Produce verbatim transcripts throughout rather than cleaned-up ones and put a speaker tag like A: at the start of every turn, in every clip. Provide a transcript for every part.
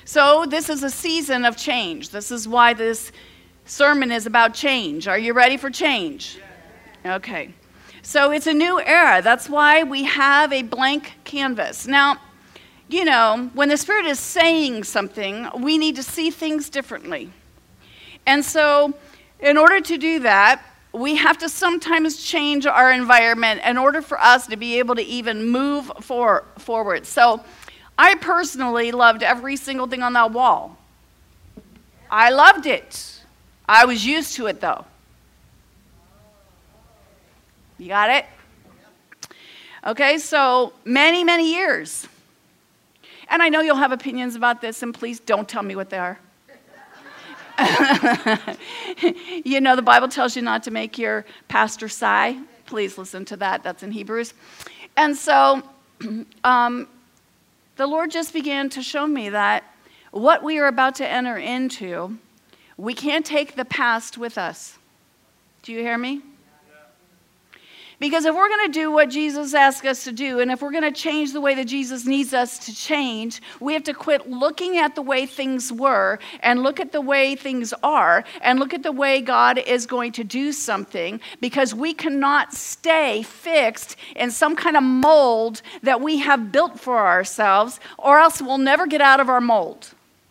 A: So this is a season of change. This is why this sermon is about change. Are you ready for change? Okay. So it's a new era. That's why we have a blank canvas. Now, you know, when the Spirit is saying something, we need to see things differently. And so in order to do that, we have to sometimes change our environment in order for us to be able to even move for, forward. So I personally loved every single thing on that wall. I loved it. I was used to it, though. You got it? Okay, so many, many years. And I know you'll have opinions about this, and please don't tell me what they are. You know, the Bible tells you not to make your pastor sigh. Please listen to that. That's in Hebrews. And so um, the Lord just began to show me that what we are about to enter into, we can't take the past with us. Do you hear me? Because if we're going to do what Jesus asked us to do, and if we're going to change the way that Jesus needs us to change, we have to quit looking at the way things were and look at the way things are and look at the way God is going to do something, because we cannot stay fixed in some kind of mold that we have built for ourselves, or else we'll never get out of our mold.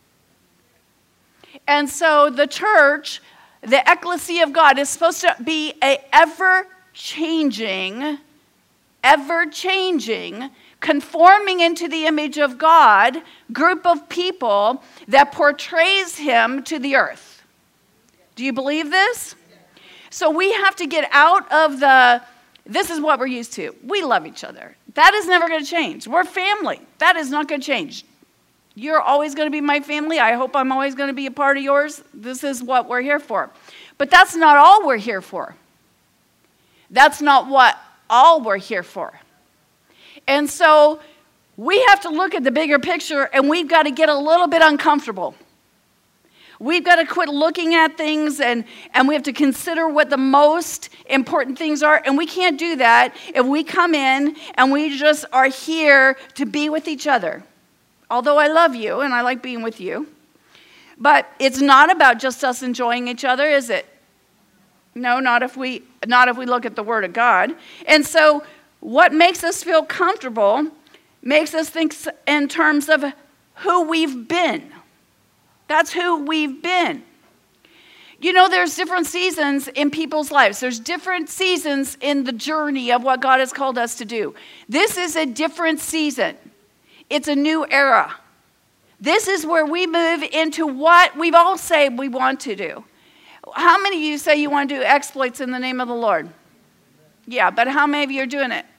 A: And so the church, the ecclesia of God, is supposed to be a ever changing, ever-changing, conforming into the image of God group of people that portrays him to the earth. Do you believe this? So we have to get out of the, this is what we're used to. We love each other. That is never going to change. We're family. That is not going to change. You're always going to be my family. I hope I'm always going to be a part of yours. This is what we're here for. But that's not all we're here for. That's not what all we're here for. And so we have to look at the bigger picture, and we've got to get a little bit uncomfortable. We've got to quit looking at things, and, and we have to consider what the most important things are. And we can't do that if we come in and we just are here to be with each other. Although I love you and I like being with you. But it's not about just us enjoying each other, is it? No, not if we not if we look at the Word of God. And so what makes us feel comfortable makes us think in terms of who we've been. That's who we've been. You know, there's different seasons in people's lives. There's different seasons in the journey of what God has called us to do. This is a different season. It's a new era. This is where we move into what we've all said we want to do. How many of you say you want to do exploits in the name of the Lord? Yeah, but how many of you are doing it?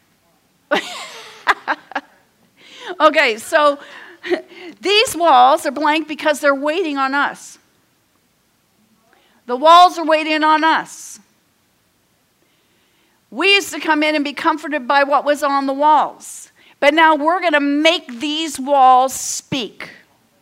A: Okay, so these walls are blank because they're waiting on us. The walls are waiting on us. We used to come in and be comforted by what was on the walls. But now we're going to make these walls speak.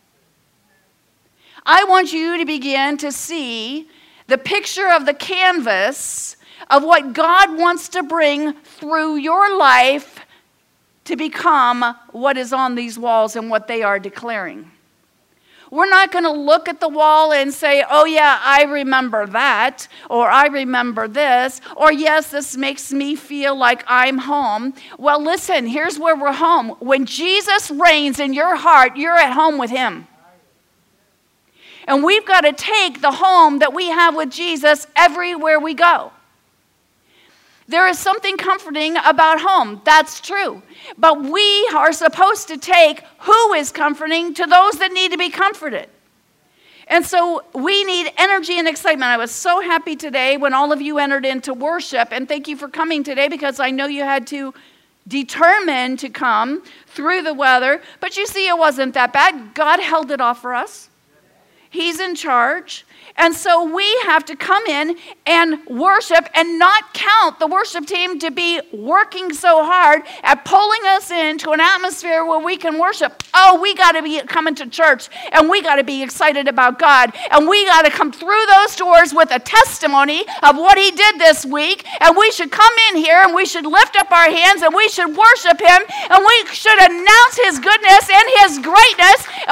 A: I want you to begin to see the picture of the canvas of what God wants to bring through your life to become what is on these walls and what they are declaring. We're not going to look at the wall and say, oh yeah, I remember that, or I remember this, or yes, this makes me feel like I'm home. Well, listen, here's where we're home. When Jesus reigns in your heart, you're at home with him. And we've got to take the home that we have with Jesus everywhere we go. There is something comforting about home. That's true. But we are supposed to take who is comforting to those that need to be comforted. And so we need energy and excitement. I was so happy today when all of you entered into worship. And thank you for coming today, because I know you had to determine to come through the weather. But you see, it wasn't that bad. God held it off for us. He's in charge. And so we have to come in and worship and not count the worship team to be working so hard at pulling us into an atmosphere where we can worship. Oh, we got to be coming to church, and we got to be excited about God, and we got to come through those doors with a testimony of what he did this week, and we should come in here and we should lift up our hands and we should worship him, and we should announce his goodness and his greatness, and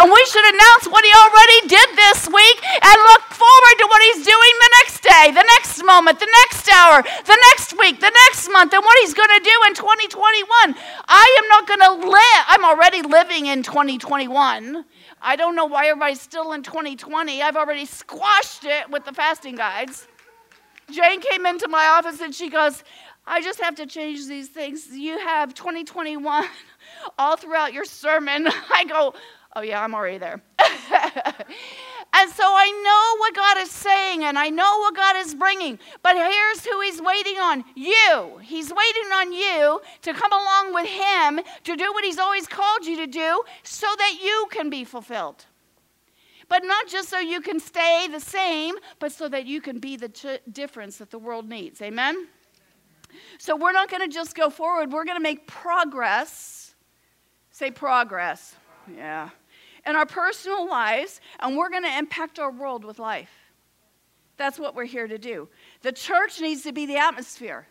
A: And we should announce what he already did this week and look forward to what he's doing the next day, the next moment, the next hour, the next week, the next month, and what he's going to do in twenty twenty-one. I am not going to live. I'm already living in twenty twenty-one. I don't know why everybody's still in twenty twenty. I've already squashed it with the fasting guides. Jane came into my office and she goes, I just have to change these things. You have twenty twenty-one all throughout your sermon. I go, oh yeah, I'm already there. And so I know what God is saying, and I know what God is bringing. But here's who he's waiting on, you. He's waiting on you to come along with him to do what he's always called you to do so that you can be fulfilled. But not just so you can stay the same, but so that you can be the ch- difference that the world needs. Amen? So we're not going to just go forward. We're going to make progress. Say progress. Yeah. In our personal lives, and we're going to impact our world with life. That's what we're here to do. The church needs to be the atmosphere.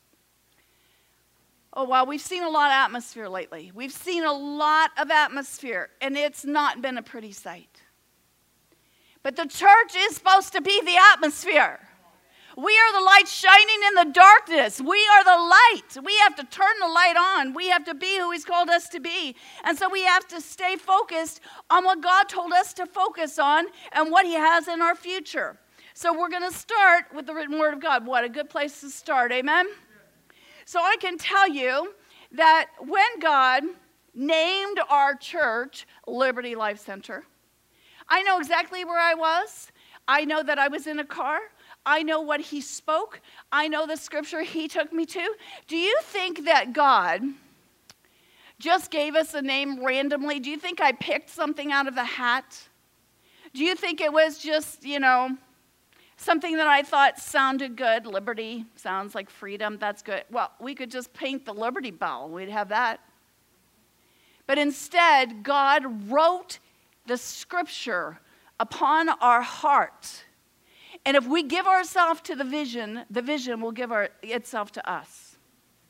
A: Oh, wow, we've seen a lot of atmosphere lately. We've seen a lot of atmosphere, and it's not been a pretty sight. But the church is supposed to be the atmosphere. We are the light shining in the darkness. We are the light. We have to turn the light on. We have to be who he's called us to be. And so we have to stay focused on what God told us to focus on and what he has in our future. So we're going to start with the written word of God. What a good place to start. Amen? So I can tell you that when God named our church Liberty Life Center, I know exactly where I was. I know that I was in a car. I know what he spoke. I know the scripture he took me to. Do you think that God just gave us a name randomly? Do you think I picked something out of the hat? Do you think it was just, you know, something that I thought sounded good? Liberty sounds like freedom. That's good. Well, we could just paint the Liberty Bell. We'd have that. But instead, God wrote the scripture upon our heart. And if we give ourselves to the vision, the vision will give our, itself to us.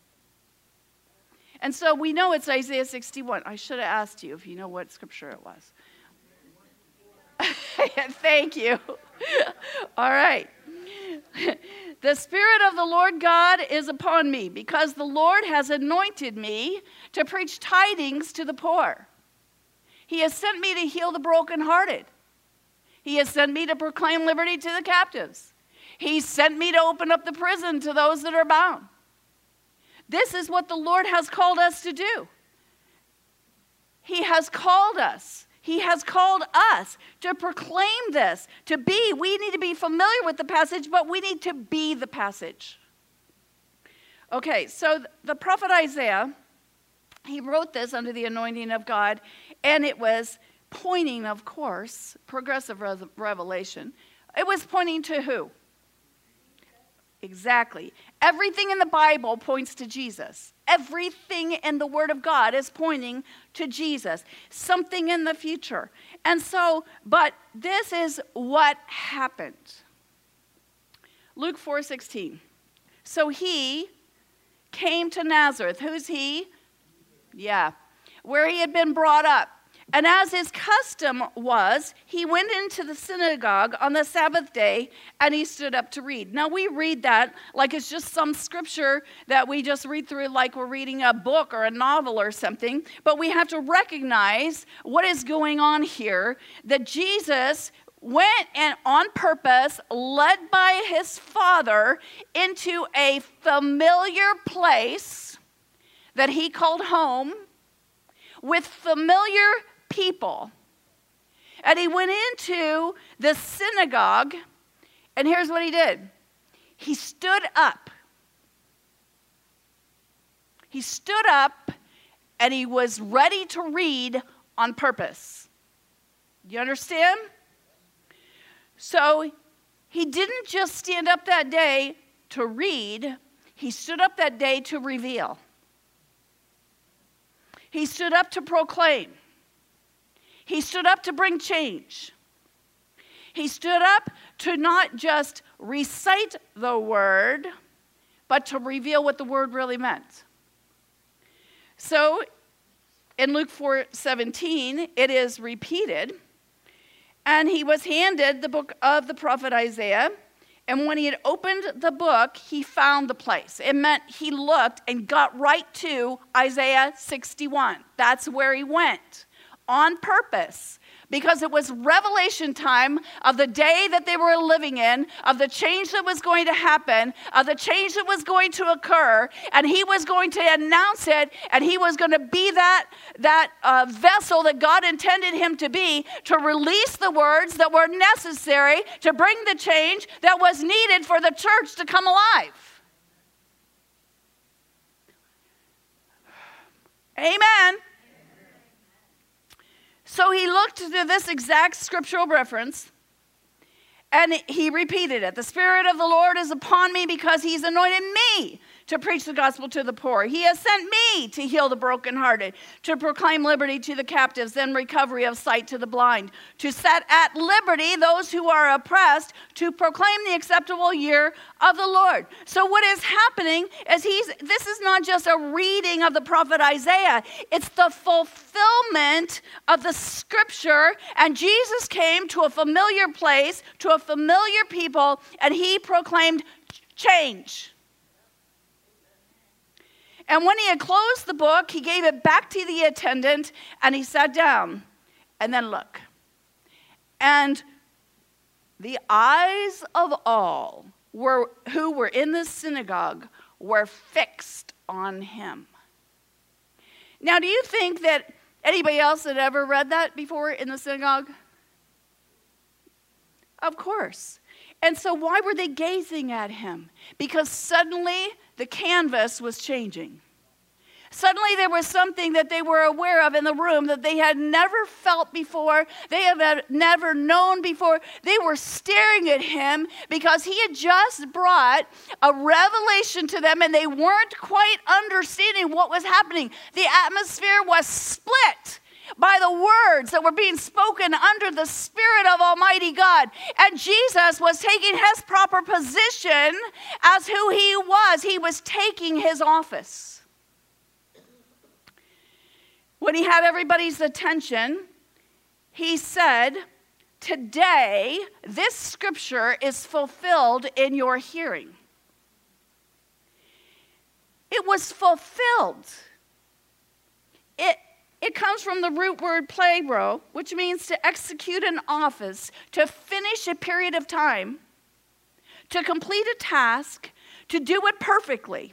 A: And so we know it's Isaiah sixty-one. I should have asked you if you know what scripture it was. Thank you. All right. The Spirit of the Lord God is upon me, because the Lord has anointed me to preach tidings to the poor. He has sent me to heal the brokenhearted. He has sent me to proclaim liberty to the captives. He sent me to open up the prison to those that are bound. This is what the Lord has called us to do. He has called us. He has called us to proclaim this, to be. We need to be familiar with the passage, but we need to be the passage. Okay, so the prophet Isaiah, he wrote this under the anointing of God, and it was pointing, of course, progressive revelation. It was pointing to who? Exactly. Everything in the Bible points to Jesus. Everything in the Word of God is pointing to Jesus. Something in the future. And so, but this is what happened. Luke four sixteen. So he came to Nazareth. Who's he? Yeah. Where he had been brought up. And as his custom was, he went into the synagogue on the Sabbath day, and he stood up to read. Now, we read that like it's just some scripture that we just read through like we're reading a book or a novel or something. But we have to recognize what is going on here, that Jesus went and on purpose, led by his Father, into a familiar place that he called home with familiar people. And he went into the synagogue, and here's what he did. He stood up. He stood up, and he was ready to read on purpose. You understand? So he didn't just stand up that day to read. He stood up that day to reveal. He stood up to proclaim. He stood up to bring change. He stood up to not just recite the word, but to reveal what the word really meant. So in Luke four seventeen, it is repeated. And he was handed the book of the prophet Isaiah. And when he had opened the book, he found the place. It meant he looked and got right to Isaiah sixty-one. That's where he went on purpose, because it was revelation time of the day that they were living in, of the change that was going to happen, of the change that was going to occur, and he was going to announce it, and he was going to be that, that uh, vessel that God intended him to be, to release the words that were necessary to bring the change that was needed for the church to come alive. Amen. So he looked to this exact scriptural reference, and he repeated it. The Spirit of the Lord is upon me because he's anointed me to preach the gospel to the poor. He has sent me to heal the brokenhearted, to proclaim liberty to the captives and recovery of sight to the blind, to set at liberty those who are oppressed, to proclaim the acceptable year of the Lord. So what is happening is he's, this is not just a reading of the prophet Isaiah. It's the fulfillment of the scripture. And Jesus came to a familiar place, to a familiar people, and he proclaimed change. And when he had closed the book, he gave it back to the attendant, and he sat down. And then look. And the eyes of all were, who were in the synagogue were fixed on him. Now, do you think that anybody else had ever read that before in the synagogue? Of course. And so why were they gazing at him? Because suddenly the canvas was changing. Suddenly there was something that they were aware of in the room that they had never felt before, they had never known before. They were staring at him because he had just brought a revelation to them, and they weren't quite understanding what was happening. The atmosphere was split by the words that were being spoken under the Spirit of Almighty God. And Jesus was taking his proper position as who he was. He was taking his office. When he had everybody's attention, he said, "Today, this scripture is fulfilled in your hearing." It was fulfilled. It It comes from the root word plero, which means to execute an office, to finish a period of time, to complete a task, to do it perfectly.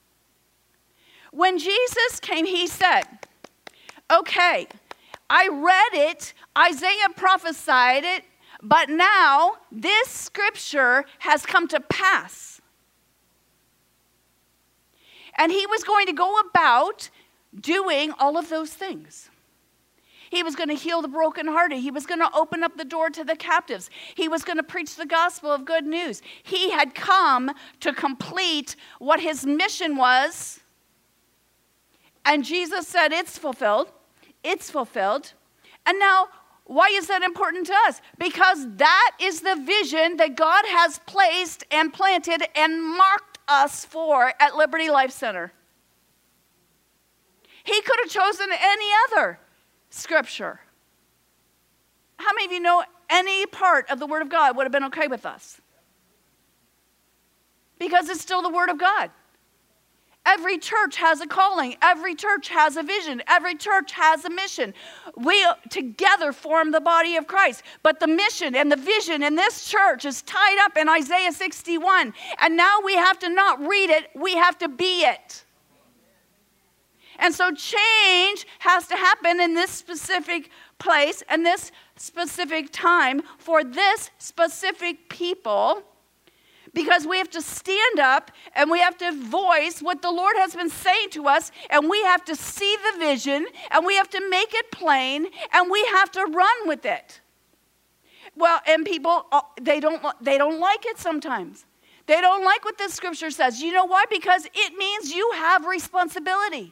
A: When Jesus came, he said, okay, I read it, Isaiah prophesied it, but now this scripture has come to pass. And he was going to go about doing all of those things. He was going to heal the brokenhearted. He was going to open up the door to the captives. He was going to preach the gospel of good news. He had come to complete what his mission was. And Jesus said, it's fulfilled. It's fulfilled. And now, why is that important to us? Because that is the vision that God has placed and planted and marked us for at Liberty Life Center. He could have chosen any other scripture. How many of you know any part of the Word of God would have been okay with us? Because it's still the Word of God. Every church has a calling. Every church has a vision. Every church has a mission. We together form the body of Christ. But the mission and the vision in this church is tied up in Isaiah sixty-one. And now we have to not read it, we have to be it. And so change has to happen in this specific place and this specific time for this specific people, because we have to stand up and we have to voice what the Lord has been saying to us, and we have to see the vision and we have to make it plain and we have to run with it. Well, and people, they don't, they don't like it sometimes. They don't like what this scripture says. You know why? Because it means you have responsibility.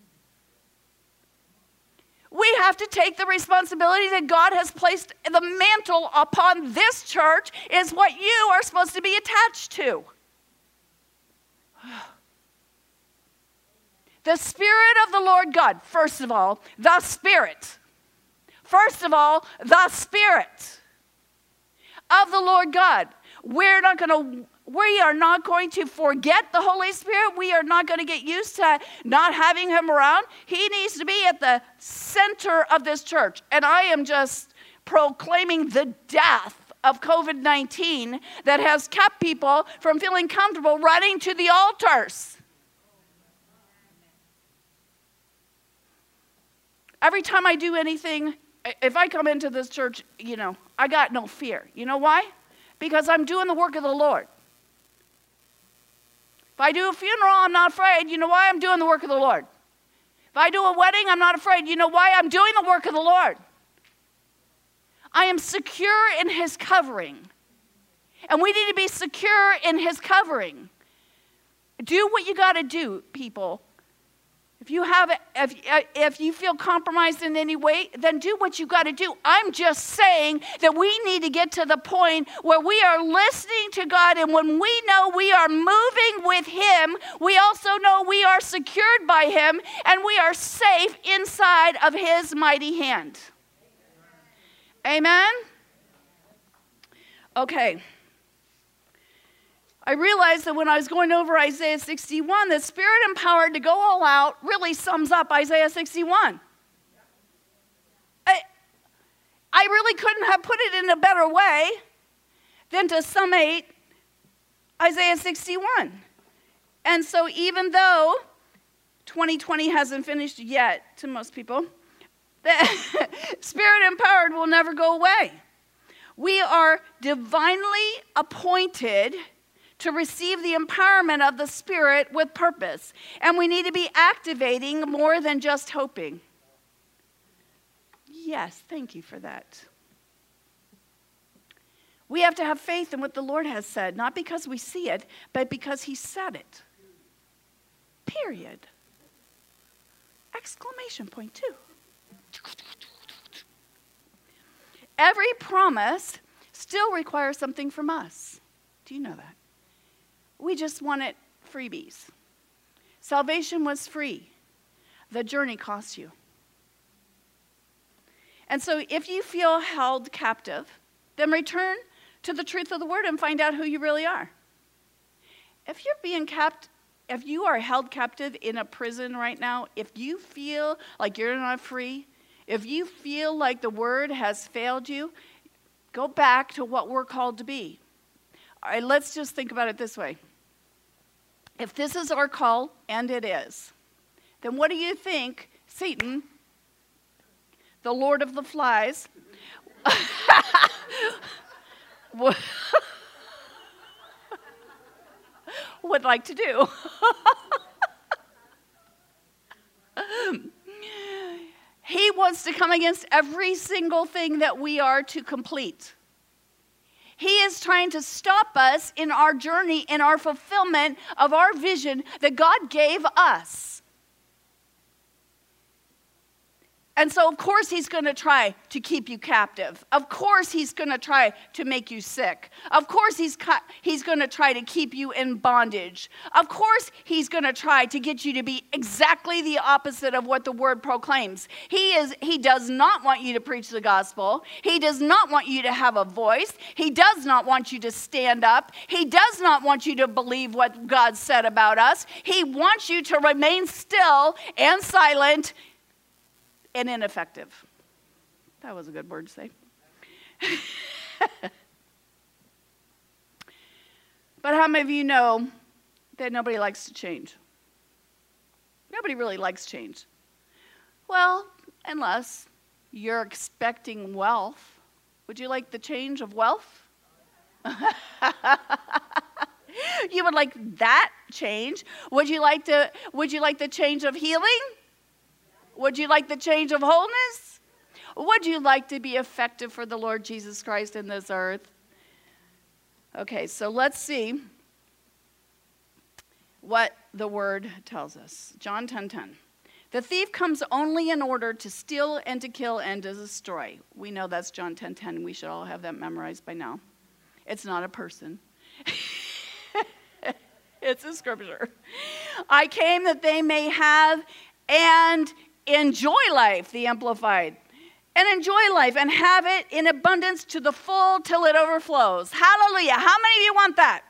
A: We have to take the responsibility that God has placed. The mantle upon this church is what you are supposed to be attached to. The Spirit of the Lord God. First of all, the Spirit. First of all, the Spirit of the Lord God. We're not going to, we are not going to forget the Holy Spirit. We are not going to get used to not having him around. He needs to be at the center of this church. And I am just proclaiming the death of covid nineteen that has kept people from feeling comfortable running to the altars. Every time I do anything, if I come into this church, you know, I got no fear. You know why? Because I'm doing the work of the Lord. If I do a funeral, I'm not afraid. You know why? I'm doing the work of the Lord. If I do a wedding, I'm not afraid. You know why? I'm doing the work of the Lord. I am secure in his covering. And we need to be secure in his covering. Do what you got to do, people. If you have, if, if you feel compromised in any way, then do what you got to do. I'm just saying that we need to get to the point where we are listening to God, and when we know we are moving with him, we also know we are secured by him, and we are safe inside of his mighty hand. Amen? Okay. I realized that when I was going over Isaiah sixty-one, that Spirit empowered to go all out really sums up Isaiah sixty-one. I, I really couldn't have put it in a better way than to summate Isaiah sixty-one. And so even though twenty twenty hasn't finished yet to most people, the Spirit empowered will never go away. We are divinely appointed to receive the empowerment of the Spirit with purpose. And we need to be activating more than just hoping. Yes, thank you for that. We have to have faith in what the Lord has said, not because we see it, but because he said it. Period. Exclamation point two. Every promise still requires something from us. Do you know that? We just wanted freebies. Salvation was free. The journey costs you. And so if you feel held captive, then return to the truth of the word and find out who you really are. If you're being kept, if you are held captive in a prison right now, if you feel like you're not free, if you feel like the word has failed you, go back to what we're called to be. All right, let's just think about it this way. If this is our call, and it is, then what do you think Satan, the Lord of the Flies, would like to do? He wants to come against every single thing that we are to complete. He is trying to stop us in our journey, in our fulfillment of our vision that God gave us. And so, of course, he's going to try to keep you captive. Of course, he's going to try to make you sick. Of course, he's, he's going to try to keep you in bondage. Of course, he's going to try to get you to be exactly the opposite of what the word proclaims. He is, he does not want you to preach the gospel. He does not want you to have a voice. He does not want you to stand up. He does not want you to believe what God said about us. He wants you to remain still and silent and ineffective. That was a good word to say. But how many of you know that nobody likes to change? Nobody really likes change. Well, unless you're expecting wealth. Would you like the change of wealth? You would like that change. Would you like to, would you like the change of healing? Would you like the change of wholeness? Would you like to be effective for the Lord Jesus Christ in this earth? Okay, so let's see what the word tells us. John ten ten. The thief comes only in order to steal and to kill and to destroy. We know that's John ten ten. We should all have that memorized by now. It's not a person. It's a scripture. I came that they may have and enjoy life, the Amplified. And enjoy life and have it in abundance to the full till it overflows. Hallelujah. How many of you want that?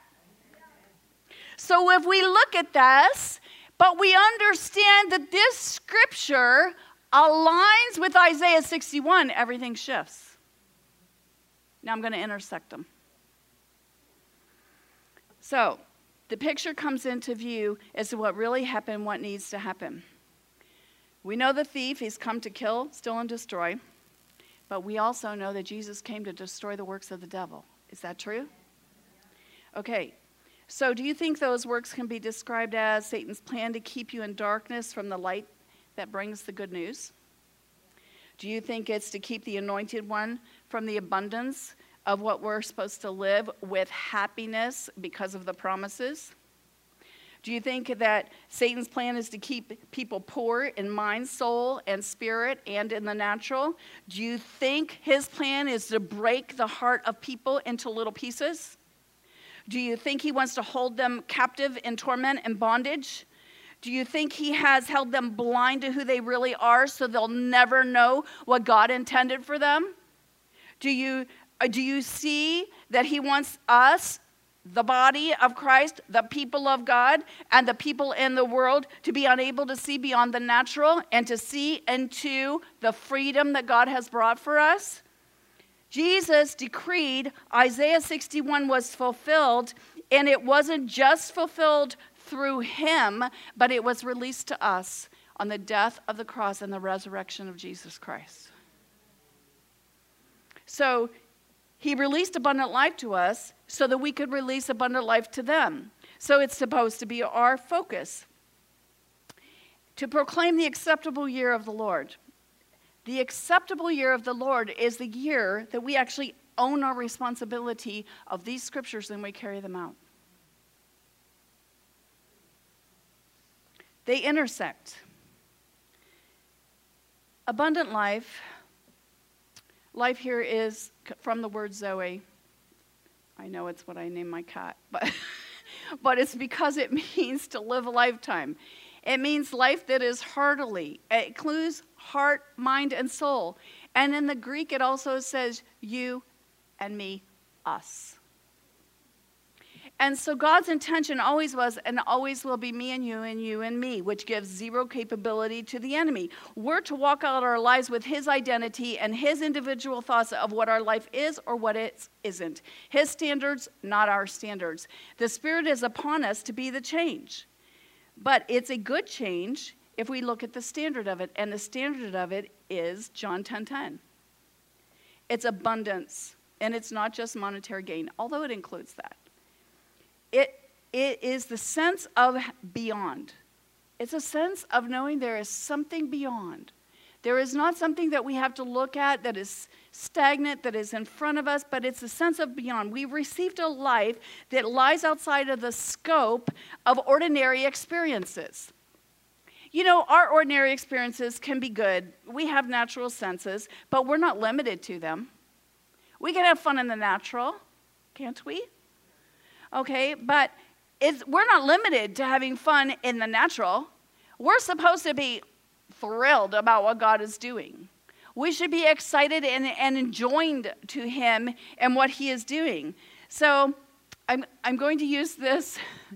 A: So if we look at this, but we understand that this scripture aligns with Isaiah sixty-one, everything shifts. Now I'm going to intersect them. So the picture comes into view as to what really happened, what needs to happen. We know the thief, he's come to kill, steal, and destroy. But we also know that Jesus came to destroy the works of the devil. Is that true? Okay. So do you think those works can be described as Satan's plan to keep you in darkness from the light that brings the good news? Do you think it's to keep the anointed one from the abundance of what we're supposed to live with happiness because of the promises? Do you think that Satan's plan is to keep people poor in mind, soul, and spirit, and in the natural? Do you think his plan is to break the heart of people into little pieces? Do you think he wants to hold them captive in torment and bondage? Do you think he has held them blind to who they really are so they'll never know what God intended for them? Do you, do you see that he wants us, the body of Christ, the people of God, and the people in the world to be unable to see beyond the natural and to see into the freedom that God has brought for us? Jesus decreed Isaiah sixty-one was fulfilled, and it wasn't just fulfilled through him, but it was released to us on the death of the cross and the resurrection of Jesus Christ. So he released abundant life to us so that we could release abundant life to them. So it's supposed to be our focus. To proclaim the acceptable year of the Lord. The acceptable year of the Lord is the year that we actually own our responsibility of these scriptures and we carry them out. They intersect. Abundant life. Life here is from the word Zoe. I know it's what I named my cat, but, but it's because it means to live a lifetime. It means life that is heartily. It includes heart, mind, and soul. And in the Greek, it also says you and me, us. And so God's intention always was and always will be me and you and you and me, which gives zero capability to the enemy. We're to walk out our lives with his identity and his individual thoughts of what our life is or what it isn't. His standards, not our standards. The Spirit is upon us to be the change. But it's a good change if we look at the standard of it. And the standard of it is John ten ten. It's abundance. And it's not just monetary gain, although it includes that. It, it is the sense of beyond. It's a sense of knowing there is something beyond. There is not something that we have to look at that is stagnant, that is in front of us, but it's a sense of beyond. We've received a life that lies outside of the scope of ordinary experiences. You know, our ordinary experiences can be good. We have natural senses, but we're not limited to them. We can have fun in the natural, can't we? Okay, but it's, we're not limited to having fun in the natural. We're supposed to be thrilled about what God is doing. We should be excited and, and joined to him and what he is doing. So I'm, I'm going to use this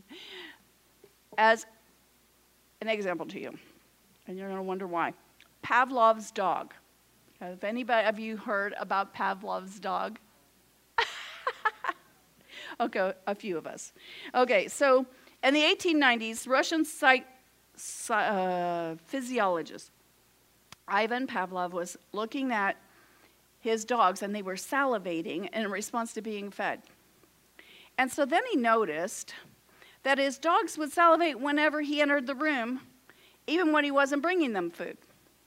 A: as an example to you. And you're going to wonder why. Pavlov's dog. Have anybody of you heard about Pavlov's dog? Okay, a few of us. Okay, so in the eighteen nineties, Russian psych, uh, physiologist Ivan Pavlov was looking at his dogs, and they were salivating in response to being fed. And so then he noticed that his dogs would salivate whenever he entered the room, even when he wasn't bringing them food.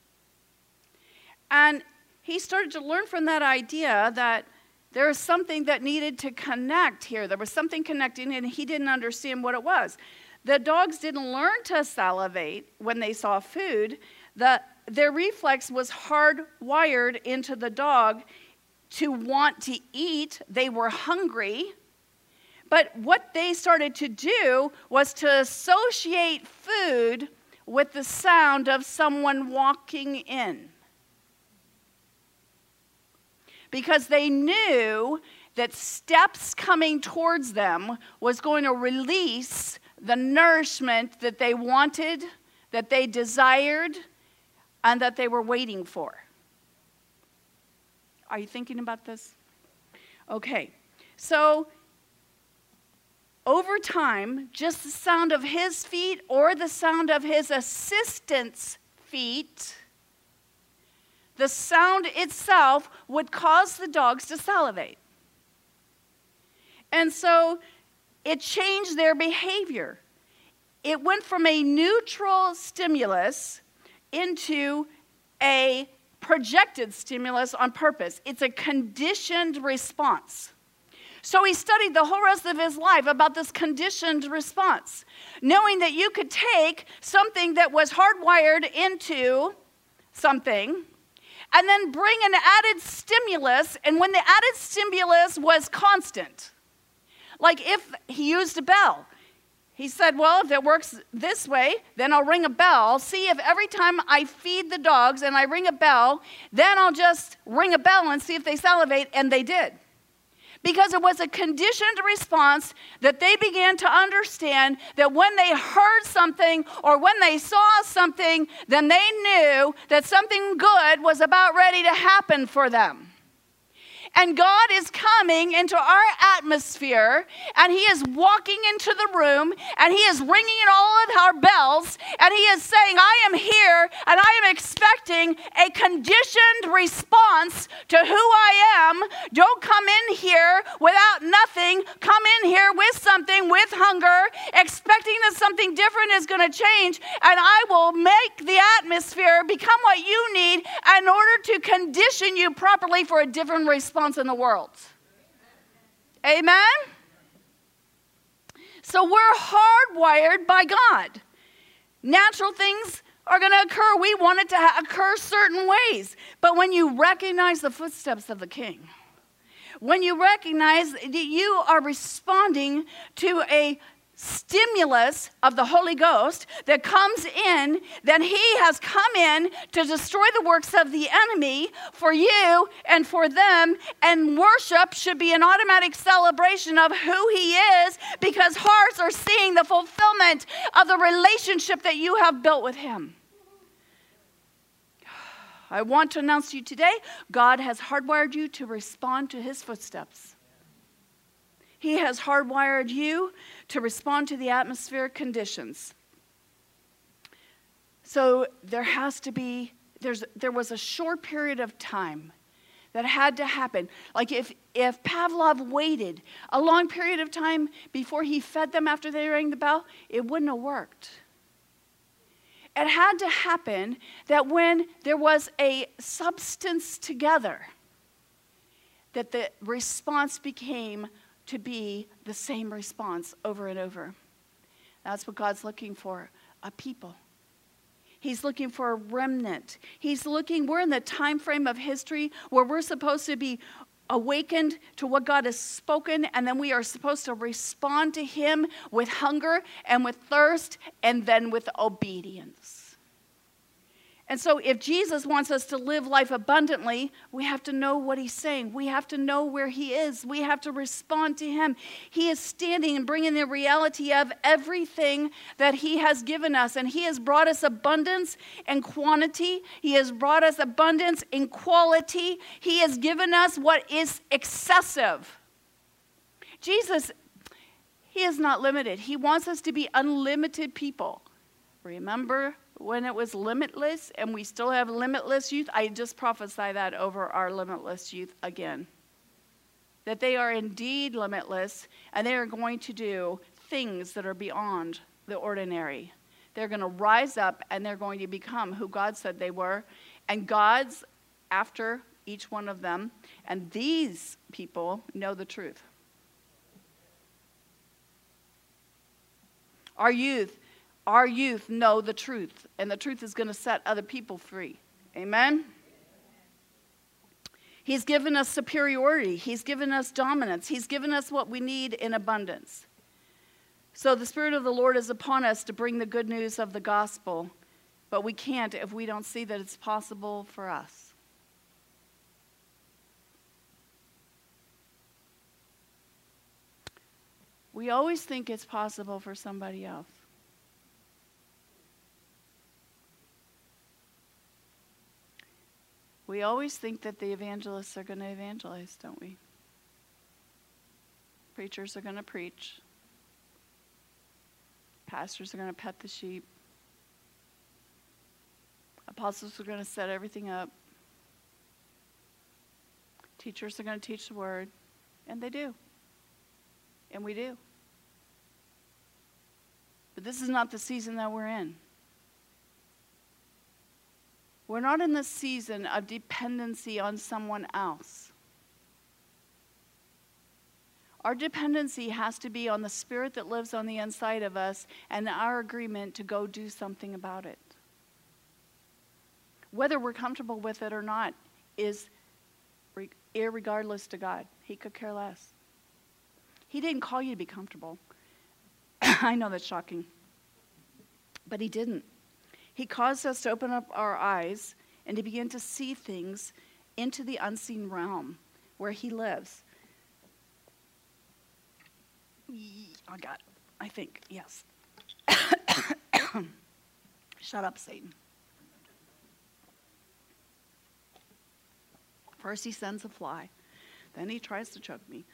A: And he started to learn from that idea that there was something that needed to connect here. There was something connecting, and he didn't understand what it was. The dogs didn't learn to salivate when they saw food. The, their reflex was hardwired into the dog to want to eat. They were hungry, But what they started to do was to associate food with the sound of someone walking in. Because they knew that steps coming towards them was going to release the nourishment that they wanted, that they desired, and that they were waiting for. Are you thinking about this? Okay, so over time, just the sound of his feet or the sound of his assistant's feet, the sound itself would cause the dogs to salivate. And so it changed their behavior. It went from a neutral stimulus into a projected stimulus on purpose. It's a conditioned response. So he studied the whole rest of his life about this conditioned response, knowing that you could take something that was hardwired into something and then bring an added stimulus, and when the added stimulus was constant, like if he used a bell, he said, well, if it works this way, then I'll ring a bell. See if every time I feed the dogs and I ring a bell, then I'll just ring a bell and see if they salivate, and they did. Because it was a conditioned response that they began to understand that when they heard something or when they saw something, then they knew that something good was about ready to happen for them. And God is coming into our atmosphere, and he is walking into the room, and he is ringing all of our bells, and he is saying, I am here, and I am expecting a conditioned response to who I am. Don't come in here without nothing. Come in here with something, with hunger, expecting that something different is going to change, and I will make the atmosphere become what you need in order to condition you properly for a different response in the world. Amen? So we're hardwired by God. Natural things are going to occur. We want it to ha- occur certain ways. But when you recognize the footsteps of the King, when you recognize that you are responding to a stimulus of the Holy Ghost that comes in, then he has come in to destroy the works of the enemy for you and for them, and worship should be an automatic celebration of who he is, because hearts are seeing the fulfillment of the relationship that you have built with him. I want to announce to you today, God has hardwired you to respond to his footsteps. He has hardwired you to respond to the atmospheric conditions. So there has to be, there's, there was a short period of time that had to happen. Like if, if Pavlov waited a long period of time before he fed them after they rang the bell, it wouldn't have worked. It had to happen that when there was a substance together, that the response became to be the same response over and over. That's what God's looking for, a people. He's looking for a remnant. He's looking, we're in the time frame of history where we're supposed to be awakened to what God has spoken, and then we are supposed to respond to him with hunger and with thirst and then with obedience. And so if Jesus wants us to live life abundantly, we have to know what he's saying. We have to know where he is. We have to respond to him. He is standing and bringing the reality of everything that he has given us. And he has brought us abundance and quantity. He has brought us abundance in quality. He has given us what is excessive. Jesus, he is not limited. He wants us to be unlimited people. Remember when it was limitless and we still have limitless youth? I just prophesy that over our limitless youth again. That they are indeed limitless, and they are going to do things that are beyond the ordinary. They're going to rise up and they're going to become who God said they were. And God's after each one of them. And these people know the truth. Our youth Our youth know the truth, and the truth is going to set other people free. Amen? He's given us superiority. He's given us dominance. He's given us what we need in abundance. So the Spirit of the Lord is upon us to bring the good news of the gospel, but we can't if we don't see that it's possible for us. We always think it's possible for somebody else. We always think that the evangelists are going to evangelize, don't we? Preachers are going to preach. Pastors are going to pet the sheep. Apostles are going to set everything up. Teachers are going to teach the word. And they do. And we do. But this is not the season that we're in. We're not in the season of dependency on someone else. Our dependency has to be on the Spirit that lives on the inside of us and our agreement to go do something about it. Whether we're comfortable with it or not is irregardless to God. He could care less. He didn't call you to be comfortable. I know that's shocking. But he didn't. He caused us to open up our eyes and to begin to see things into the unseen realm where he lives. I got it, I think, yes. Shut up, Satan. First he sends a fly. Then he tries to choke me.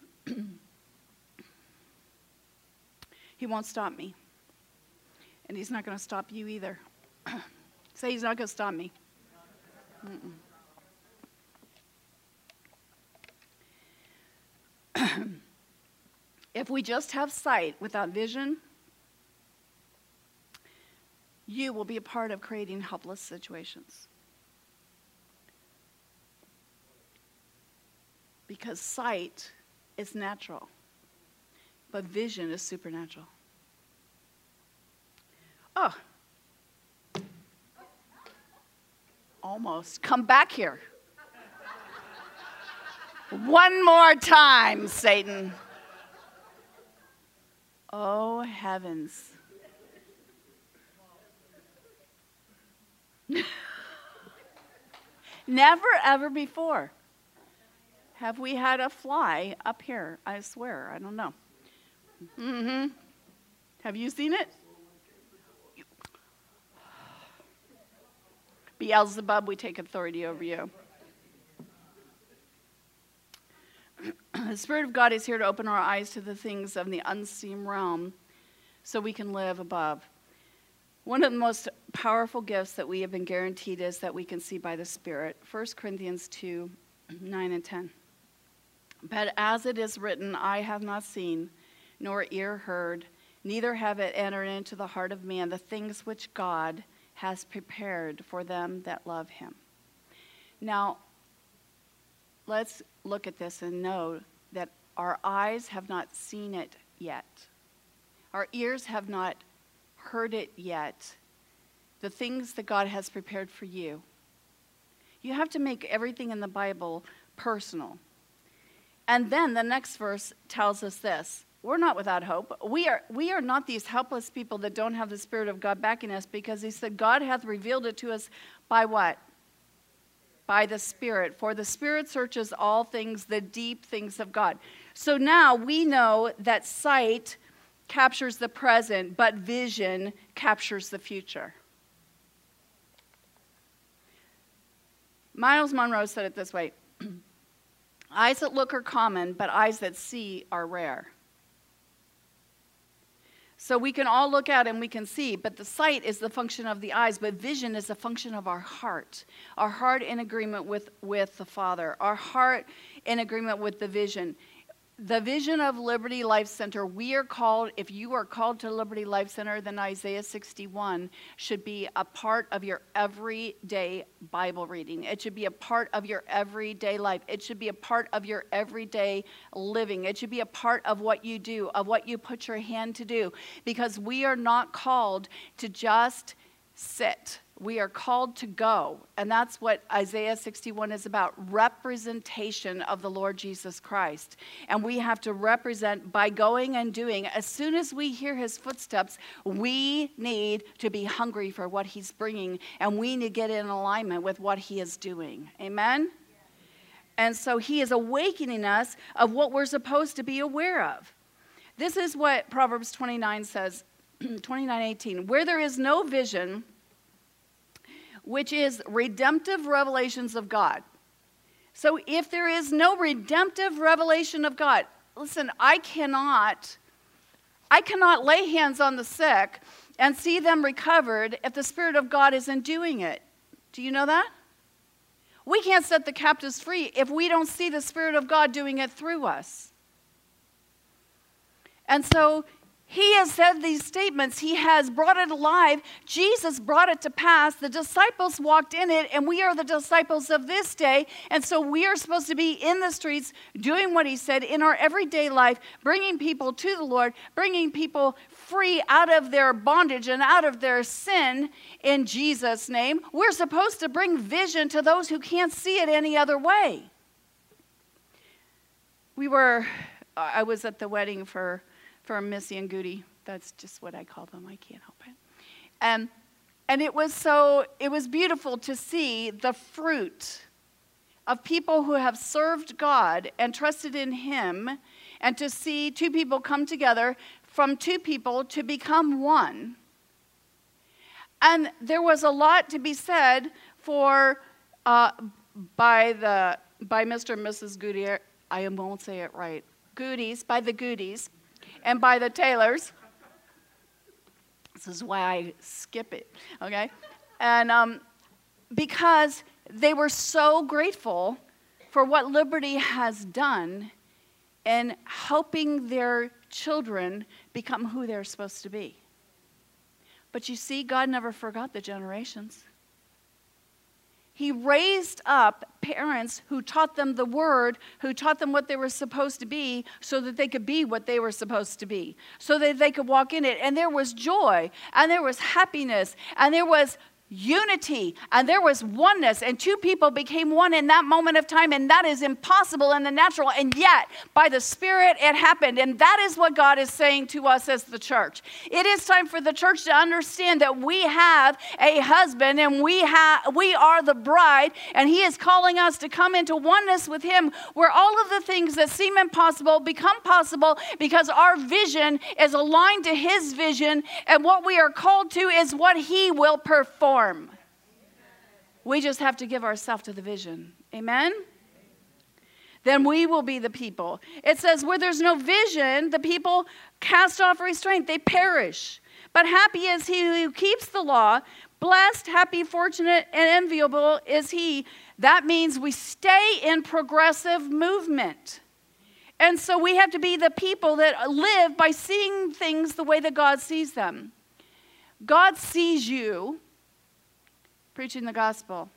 A: He won't stop me. And he's not going to stop you either. Say he's not going to stop me. If we just have sight without vision, you will be a part of creating helpless situations. Because sight is natural, but vision is supernatural. Oh. Almost. Come back here. One more time, Satan. Oh, heavens. Never, ever before have we had a fly up here. I swear, I don't know. Mm-hmm. Have you seen it? Beelzebub, we take authority over you. The Spirit of God is here to open our eyes to the things of the unseen realm so we can live above. One of the most powerful gifts that we have been guaranteed is that we can see by the Spirit. First Corinthians two, nine and ten. But as it is written, I have not seen, nor ear heard, neither have it entered into the heart of man the things which God has prepared for them that love him. Now, let's look at this and know that our eyes have not seen it yet. Our ears have not heard it yet. The things that God has prepared for you. You have to make everything in the Bible personal. And then the next verse tells us this. We're not without hope. We are, we are not these helpless people that don't have the Spirit of God backing us, because he said God hath revealed it to us by what? By the Spirit. For the Spirit searches all things, the deep things of God. So now we know that sight captures the present, but vision captures the future. Miles Monroe said it this way. Eyes that look are common, but eyes that see are rare. So we can all look at and we can see, but the sight is the function of the eyes, but vision is a function of our heart. Our heart in agreement with, with the Father. Our heart in agreement with the vision. The vision of Liberty Life Center, we are called, if you are called to Liberty Life Center, then Isaiah sixty-one should be a part of your everyday Bible reading. It should be a part of your everyday life. It should be a part of your everyday living. It should be a part of what you do, of what you put your hand to do. Because we are not called to just sit. We are called to go. And that's what Isaiah sixty-one is about, representation of the Lord Jesus Christ. And we have to represent by going and doing. As soon as we hear his footsteps, we need to be hungry for what he's bringing. And we need to get in alignment with what he is doing. Amen? And so he is awakening us of what we're supposed to be aware of. This is what Proverbs twenty-nine says, twenty-nine eighteen. Where there is no vision, which is redemptive revelations of God. So if there is no redemptive revelation of God, listen, I cannot, I cannot lay hands on the sick and see them recovered if the Spirit of God isn't doing it. Do you know that? We can't set the captives free if we don't see the Spirit of God doing it through us. And so he has said these statements. He has brought it alive. Jesus brought it to pass. The disciples walked in it, and we are the disciples of this day. And so we are supposed to be in the streets doing what he said in our everyday life, bringing people to the Lord, bringing people free out of their bondage and out of their sin in Jesus' name. We're supposed to bring vision to those who can't see it any other way. We were, I was at the wedding for for Missy and Goody. That's just what I call them. I can't help it. Um, and it was so, it was beautiful to see the fruit of people who have served God and trusted in him, and to see two people come together from two people to become one. And there was a lot to be said for, uh, by the, by Mister and Missus Goody, I won't say it right, Goodies, by the Goodies, and by the Taylors. This is why I skip it, okay? And um, because they were so grateful for what Liberty has done in helping their children become who they're supposed to be. But you see, God never forgot the generations. He raised up parents who taught them the word, who taught them what they were supposed to be, so that they could be what they were supposed to be, so that they could walk in it. And there was joy, and there was happiness, and there was unity, and there was oneness, and two people became one in that moment of time, and that is impossible in the natural, and yet by the Spirit it happened. And that is what God is saying to us as the church. It is time for the church to understand that we have a husband, and we have we are the bride, and he is calling us to come into oneness with him, where all of the things that seem impossible become possible, because our vision is aligned to his vision, and what we are called to is what he will perform. We just have to give ourselves to the vision. Amen? Then we will be the people. It says, where there's no vision, the people cast off restraint. They perish. But happy is he who keeps the law. Blessed, happy, fortunate, and enviable is he. That means we stay in progressive movement. And so we have to be the people that live by seeing things the way that God sees them. God sees you preaching the gospel.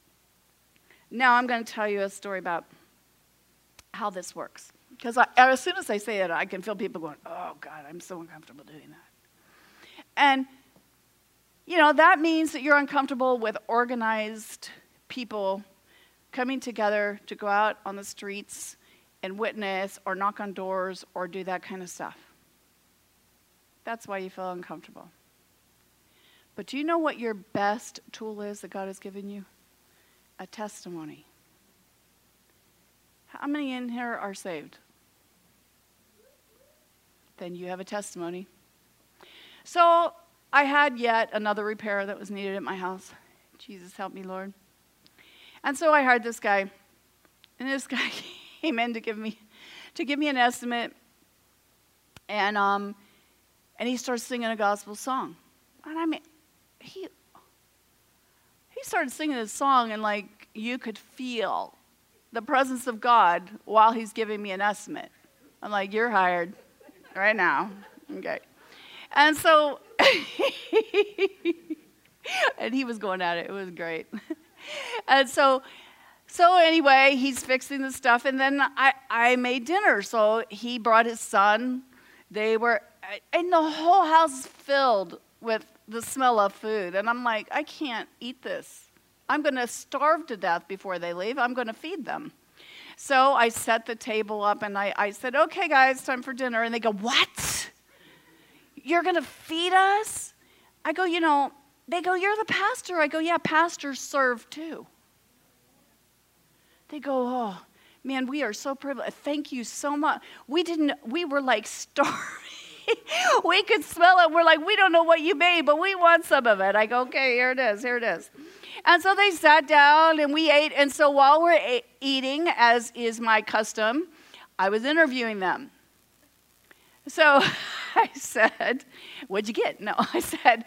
A: Now I'm going to tell you a story about how this works. Because as soon as I say it, I can feel people going, oh, God, I'm so uncomfortable doing that. And, you know, that means that you're uncomfortable with organized people coming together to go out on the streets and witness or knock on doors or do that kind of stuff. That's why you feel uncomfortable. But do you know what your best tool is that God has given you? A testimony. How many in here are saved? Then you have a testimony. So I had yet another repair that was needed at my house. Jesus help me, Lord. And so I hired this guy. And this guy came in to give me to give me an estimate. And um and he starts singing a gospel song. And I mean, He, he started singing this song, and like you could feel the presence of God while he's giving me an estimate. I'm like, you're hired right now. Okay. And so, and he was going at it. It was great. And so, so anyway, he's fixing the stuff, and then I, I made dinner. So he brought his son. They were, and the whole house filled with the smell of food. And I'm like, I can't eat this. I'm going to starve to death before they leave. I'm going to feed them. So I set the table up and I, I said, okay, guys, time for dinner. And they go, what? You're going to feed us? I go, you know, they go, you're the pastor. I go, yeah, pastors serve too. They go, oh, man, we are so privileged. Thank you so much. We didn't, we were like starving. We could smell it. We're like, we don't know what you made, but we want some of it. I go, okay, here it is, here it is. And so they sat down and we ate. And so while we're a- eating, as is my custom, I was interviewing them. So I said, what'd you get? No, I said,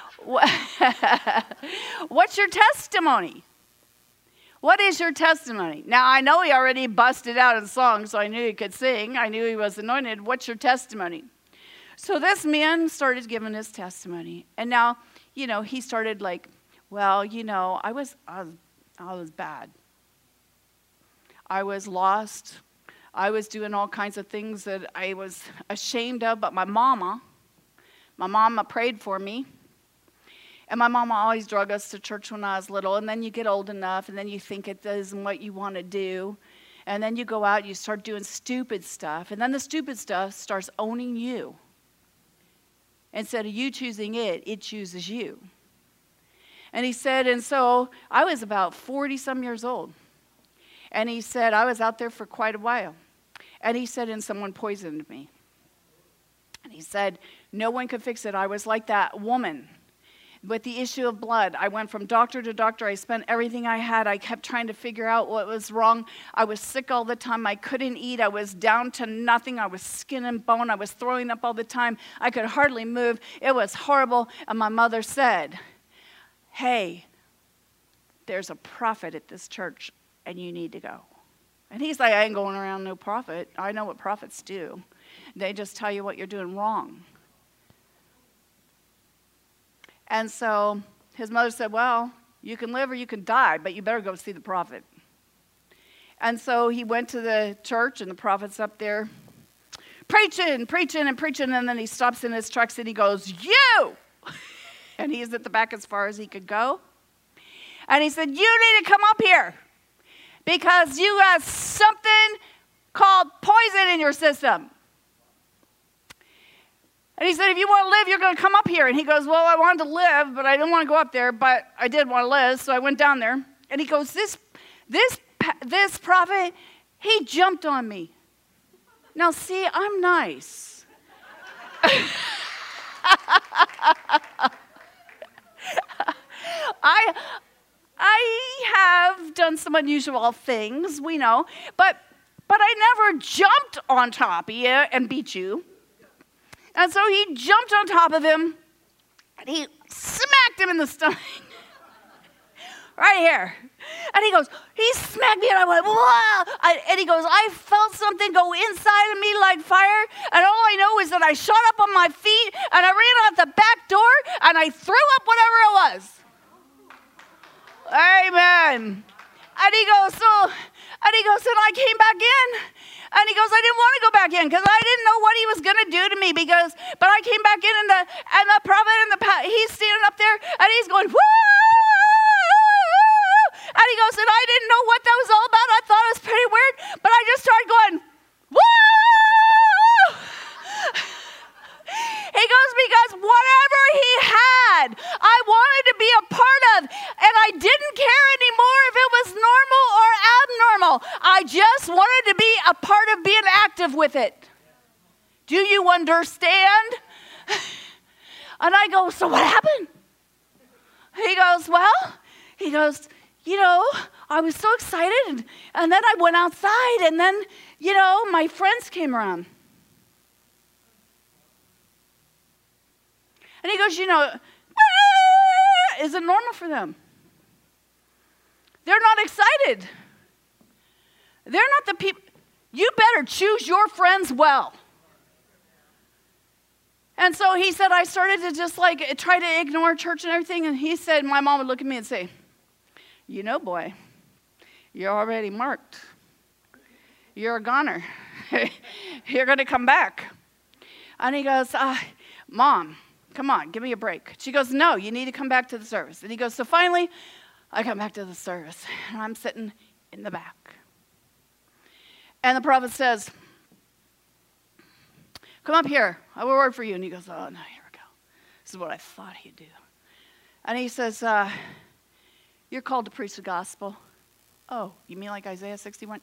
A: what's your testimony? What is your testimony? Now, I know he already busted out in song, so I knew he could sing. I knew he was anointed. What's your testimony? So this man started giving his testimony. And now, you know, he started like, well, you know, I was, I was, I was bad. I was lost. I was doing all kinds of things that I was ashamed of, but my mama, my mama prayed for me. And my mama always drug us to church when I was little. And then you get old enough, and then you think it isn't what you want to do. And then you go out, and you start doing stupid stuff. And then the stupid stuff starts owning you. Instead of you choosing it, it chooses you. And he said, and so I was about forty-some years old. And he said, I was out there for quite a while. And he said, and someone poisoned me. And he said, no one could fix it. I was like that woman with the issue of blood. I went from doctor to doctor. I spent everything I had. I kept trying to figure out what was wrong. I was sick all the time. I couldn't eat. I was down to nothing. I was skin and bone. I was throwing up all the time. I could hardly move. It was horrible. And my mother said, hey, there's a prophet at this church, and you need to go. And he's like, I ain't going around no prophet. I know what prophets do. They just tell you what you're doing wrong. And so his mother said, well, you can live or you can die, but you better go see the prophet. And so he went to the church, and the prophet's up there preaching, preaching, and preaching. And then he stops in his trucks and he goes, you! And he's at the back as far as he could go. And he said, you need to come up here because you got something called poison in your system. And he said, if you want to live, you're going to come up here. And he goes, well, I wanted to live, but I didn't want to go up there, but I did want to live, so I went down there. And he goes, this, this, this prophet, he jumped on me. Now, see, I'm nice. I, I have done some unusual things, we know, but, but I never jumped on top of you and beat you. And so he jumped on top of him, and he smacked him in the stomach. Right here. And he goes, he smacked me, and I went, wow. I, and he goes, I felt something go inside of me like fire, and all I know is that I shot up on my feet, and I ran out the back door, and I threw up whatever it was. Amen. And he goes, so, and he goes, and I came back in. And he goes, I didn't want to go back in because I didn't know what he was going to do to me. Because, but I came back in, and the and the prophet and the he's standing up there, and he's going, woo! And he goes, and I didn't know what that was all about. I thought it was pretty weird, but I just started going, woo! He goes, because whatever he had, I wanted to be a part of, and I didn't care anymore if it was normal or abnormal. I just wanted to be a part of being active with it. Do you understand? And I go, so what happened? He goes, well, he goes, you know, I was so excited, and, and then I went outside, and then, you know, my friends came around. And he goes, you know, is it normal for them? They're not excited. They're not the people. You better choose your friends well. And so he said, I started to just like try to ignore church and everything. And he said, my mom would look at me and say, you know, boy, you're already marked. You're a goner. You're going to come back. And he goes, uh, Mom, Come on, give me a break. She goes, no, you need to come back to the service. And he goes, so finally, I come back to the service, and I'm sitting in the back. And the prophet says, come up here. I have a word for you. And he goes, oh, no, here we go. This is what I thought he'd do. And he says, uh, you're called to preach the gospel. Oh, you mean like Isaiah sixty-one?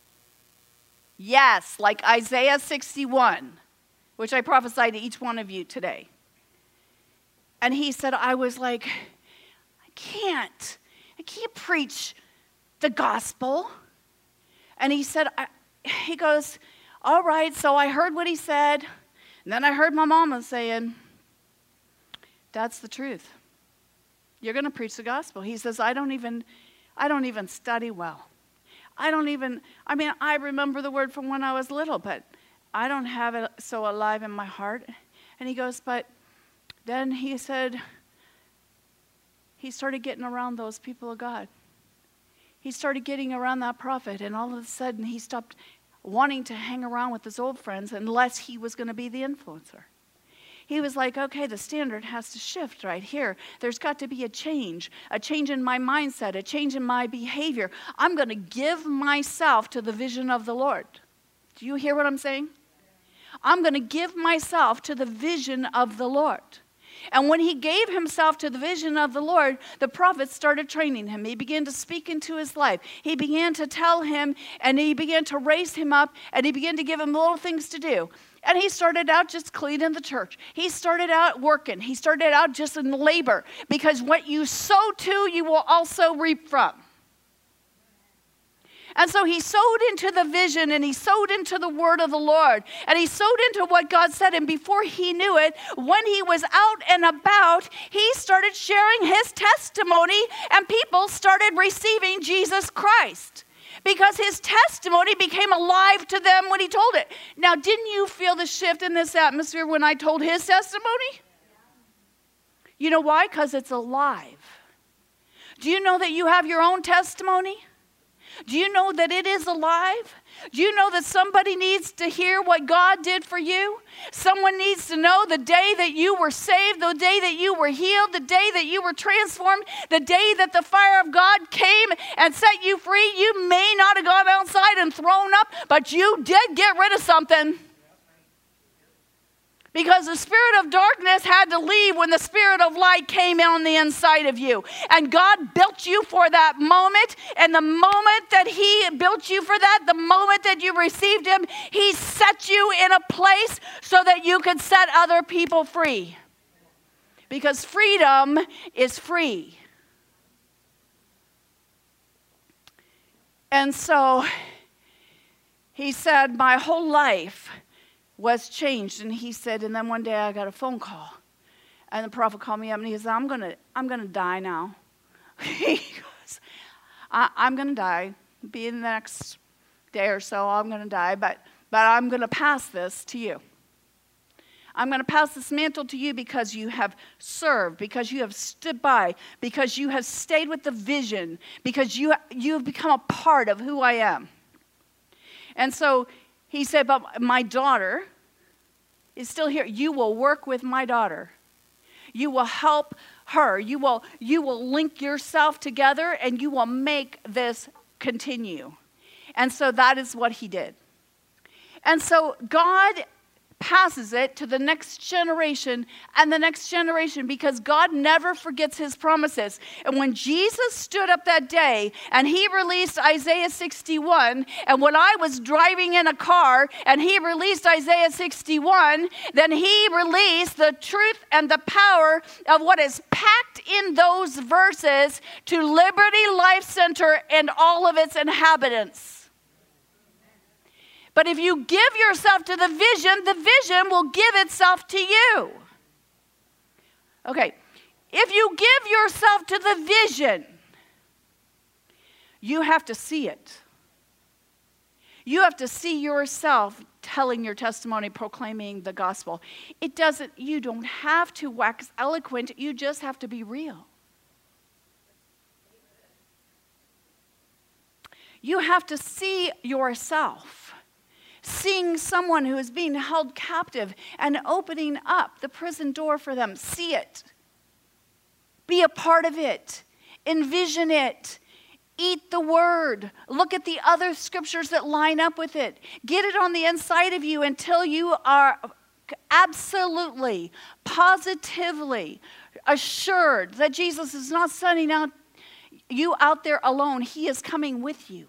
A: Yes, like Isaiah sixty-one, which I prophesied to each one of you today. And he said, I was like, I can't. I can't preach the gospel. And he said, I, he goes, all right, so I heard what he said. And then I heard my mama saying, that's the truth. You're going to preach the gospel. He says, I don't even, I don't even study well. I don't even, I mean, I remember the word from when I was little, but I don't have it so alive in my heart. And he goes, but then he said, he started getting around those people of God. He started getting around that prophet, and all of a sudden he stopped wanting to hang around with his old friends unless he was going to be the influencer. He was like, okay, the standard has to shift right here. There's got to be a change, a change in my mindset, a change in my behavior. I'm going to give myself to the vision of the Lord. Do you hear what I'm saying? I'm going to give myself to the vision of the Lord. And when he gave himself to the vision of the Lord, the prophet started training him. He began to speak into his life. He began to tell him, and he began to raise him up, and he began to give him little things to do. And he started out just cleaning the church. He started out working. He started out just in labor. Because what you sow to, you will also reap from. And so he sowed into the vision, and he sowed into the word of the Lord, and he sowed into what God said. And before he knew it, when he was out and about, he started sharing his testimony, and people started receiving Jesus Christ because his testimony became alive to them when he told it. Now, didn't you feel the shift in this atmosphere when I told his testimony? You know why? Because it's alive. Do you know that you have your own testimony? Do you know that it is alive? Do you know that somebody needs to hear what God did for you? Someone needs to know the day that you were saved, the day that you were healed, the day that you were transformed, the day that the fire of God came and set you free. You may not have gone outside and thrown up, but you did get rid of something. Because the spirit of darkness had to leave when the spirit of light came on the inside of you. And God built you for that moment. And the moment that he built you for that, the moment that you received him, he set you in a place so that you could set other people free. Because freedom is free. And so he said, my whole life was changed. And he said, and then one day I got a phone call, and the prophet called me up, and he said, I'm gonna I'm gonna die now. He goes, I, I'm gonna die. Be in the next day or so, I'm gonna die, but but I'm gonna pass this to you. I'm gonna pass this mantle to you because you have served, because you have stood by, because you have stayed with the vision, because you you have become a part of who I am. And so he said, but my daughter is still here. You will work with my daughter. You will help her. You will, you will link yourself together, and you will make this continue. And so that is what he did. And so God passes it to the next generation and the next generation, because God never forgets his promises. And when Jesus stood up that day and he released Isaiah sixty-one, and when I was driving in a car and he released Isaiah sixty-one, then he released the truth and the power of what is packed in those verses to Liberty Life Center and all of its inhabitants. But if you give yourself to the vision, the vision will give itself to you. Okay, if you give yourself to the vision, you have to see it. You have to see yourself telling your testimony, proclaiming the gospel. It doesn't, you don't have to wax eloquent, you just have to be real. You have to see yourself. seeing someone who is being held captive and opening up the prison door for them. See it. Be a part of it. Envision it. Eat the word. Look at the other scriptures that line up with it. Get it on the inside of you until you are absolutely, positively assured that Jesus is not sending out you out there alone. He is coming with you.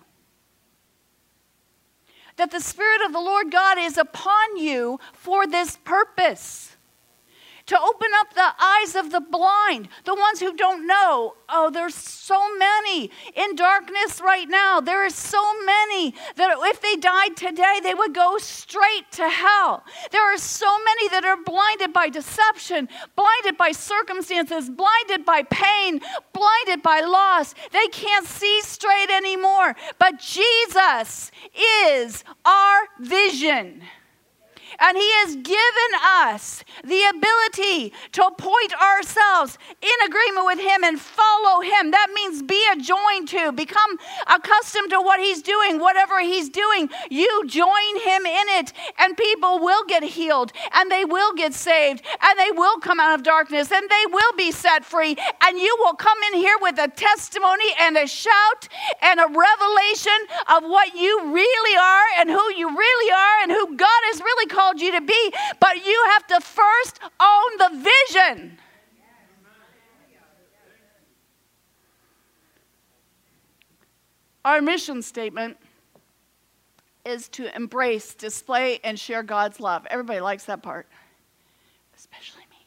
A: That the Spirit of the Lord God is upon you for this purpose. To open up the eyes of the blind, the ones who don't know. Oh, there's so many in darkness right now. There are so many that if they died today, they would go straight to hell. There are so many that are blinded by deception, blinded by circumstances, blinded by pain, blinded by loss. They can't see straight anymore. But Jesus is our vision. And he has given us the ability to point ourselves in agreement with him and follow him. That means be adjoined to, become accustomed to what he's doing. Whatever he's doing, you join him in it. And people will get healed, and they will get saved, and they will come out of darkness, and they will be set free. And you will come in here with a testimony and a shout and a revelation of what you really are and who you really are and who God has really called you to be, but you have to first own the vision. Our mission statement is to embrace, display, and share God's love. Everybody likes that part, especially me.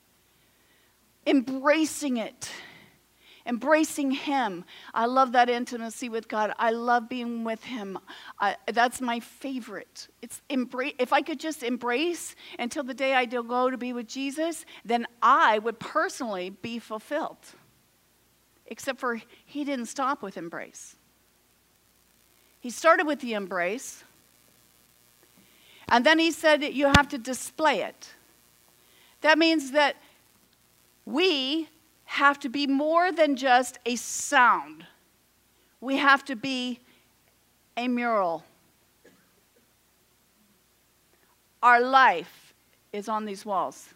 A: Embracing it. Embracing him. I love that intimacy with God. I love being with him. I, that's my favorite. It's embrace. If I could just embrace until the day I do go to be with Jesus, then I would personally be fulfilled. Except for he didn't stop with embrace. He started with the embrace. And then he said that you have to display it. That means that we have to be more than just a sound. We have to be a mural. Our life is on these walls.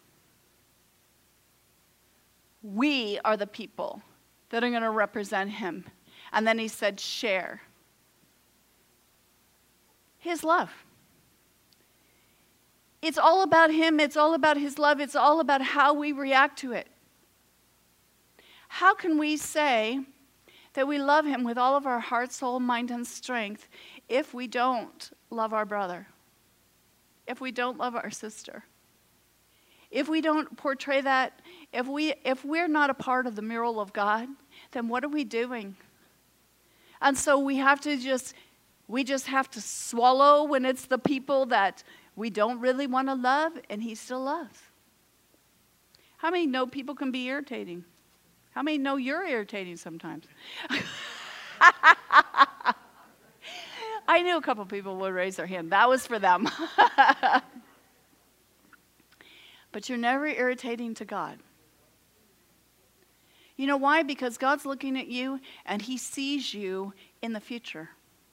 A: We are the people that are going to represent him. And then he said, share his love. It's all about him. It's all about his love. It's all about how we react to it. How can we say that we love him with all of our heart, soul, mind, and strength if we don't love our brother? If we don't love our sister? If we don't portray that, if, we, if we're not a part of the mural of God, then what are we doing? And so we have to just, we just have to swallow when it's the people that we don't really want to love and he still loves. How many know people can be irritating? How many know you're irritating sometimes? I knew a couple people would raise their hand. That was for them. But you're never irritating to God. You know why? Because God's looking at you and he sees you in the future.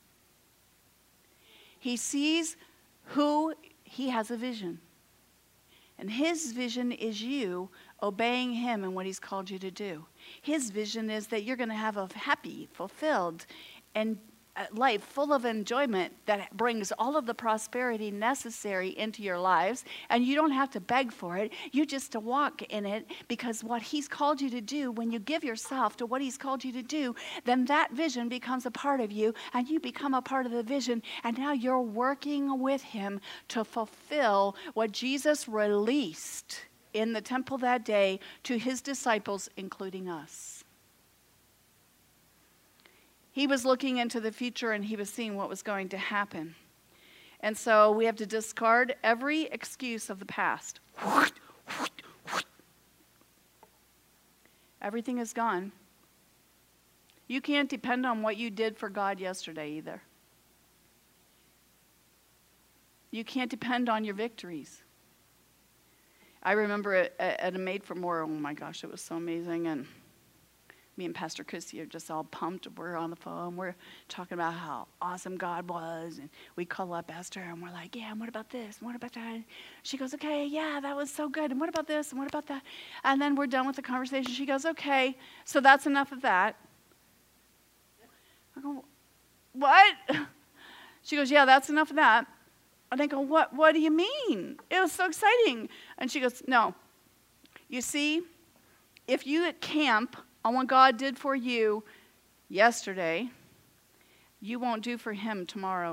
A: He sees who he has a vision. And his vision is you obeying him and what he's called you to do. His vision is that you're going to have a happy, fulfilled, and life full of enjoyment that brings all of the prosperity necessary into your lives, and you don't have to beg for it. You just to walk in it, because what he's called you to do, when you give yourself to what he's called you to do, then that vision becomes a part of you, and you become a part of the vision, and now you're working with him to fulfill what Jesus released in the temple that day to his disciples, including us. He was looking into the future and he was seeing what was going to happen. And so we have to discard every excuse of the past. Everything is gone. You can't depend on what you did for God yesterday either. You can't depend on your victories. I remember at a Made for More, oh my gosh, it was so amazing. And Me and Pastor Christy are just all pumped. We're on the phone. We're talking about how awesome God was. And we call up Esther and we're like, yeah, and what about this? And what about that? She goes, okay, yeah, that was so good. And what about this? And what about that? And then we're done with the conversation. She goes, okay, so that's enough of that. I go, what? She goes, yeah, that's enough of that. And I go, what, what do you mean? It was so exciting. And she goes, no. You see, if you at camp on what God did for you yesterday, you won't do for him tomorrow.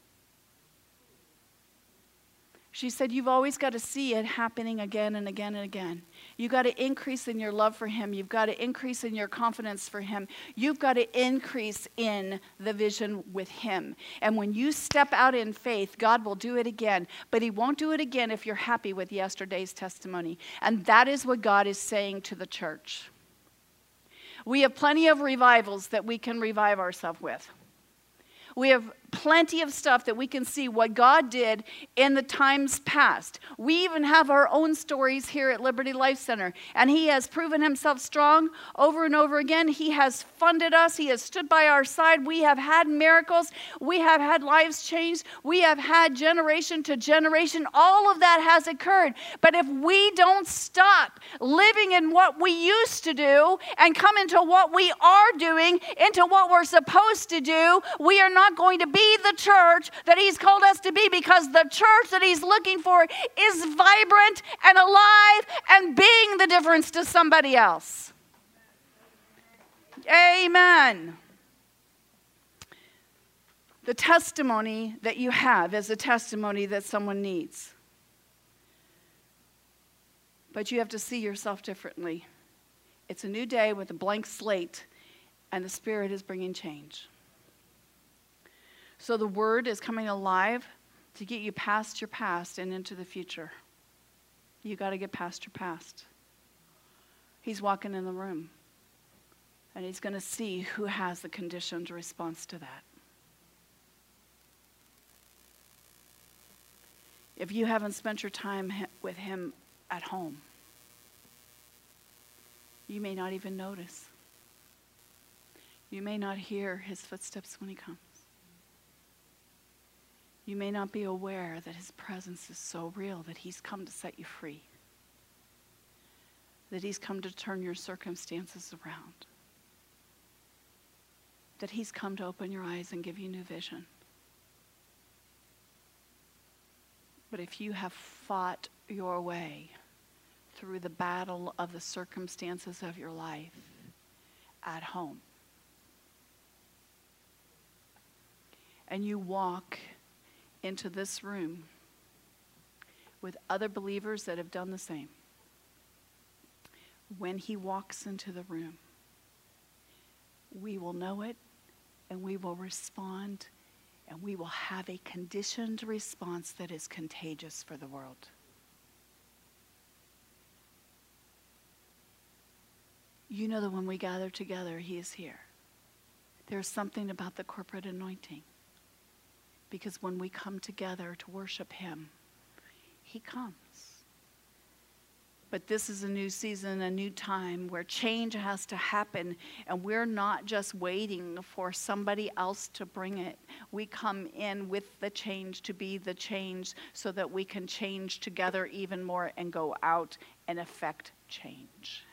A: She said, you've always got to see it happening again and again and again. You've got to increase in your love for him. You've got to increase in your confidence for him. You've got to increase in the vision with him. And when you step out in faith, God will do it again. But he won't do it again if you're happy with yesterday's testimony. And that is what God is saying to the church. We have plenty of revivals that we can revive ourselves with. We have plenty of stuff that we can see what God did in the times past. We even have our own stories here at Liberty Life Center. And he has proven himself strong over and over again. He has funded us. He has stood by our side. We have had miracles. We have had lives changed. We have had generation to generation. All of that has occurred. But if we don't stop living in what we used to do and come into what we are doing, into what we're supposed to do, we are not going to be the church that he's called us to be, because the church that he's looking for is vibrant and alive and being the difference to somebody else. Amen. The testimony that you have is a testimony that someone needs. But you have to see yourself differently. It's a new day with a blank slate, and the Spirit is bringing change. So the word is coming alive to get you past your past and into the future. You got to get past your past. He's walking in the room, and he's going to see who has the conditioned response to that. If you haven't spent your time with him at home, you may not even notice. You may not hear his footsteps when he comes. You may not be aware that his presence is so real, that he's come to set you free, that he's come to turn your circumstances around, that he's come to open your eyes and give you new vision. But if you have fought your way through the battle of the circumstances of your life at home, and you walk into this room with other believers that have done the same, when he walks into the room, we will know it, and we will respond, and we will have a conditioned response that is contagious for the world. You know that when we gather together, he is here. There's something about the corporate anointing. Because when we come together to worship him, he comes. But this is a new season, a new time where change has to happen. And we're not just waiting for somebody else to bring it. We come in with the change to be the change so that we can change together even more and go out and affect change.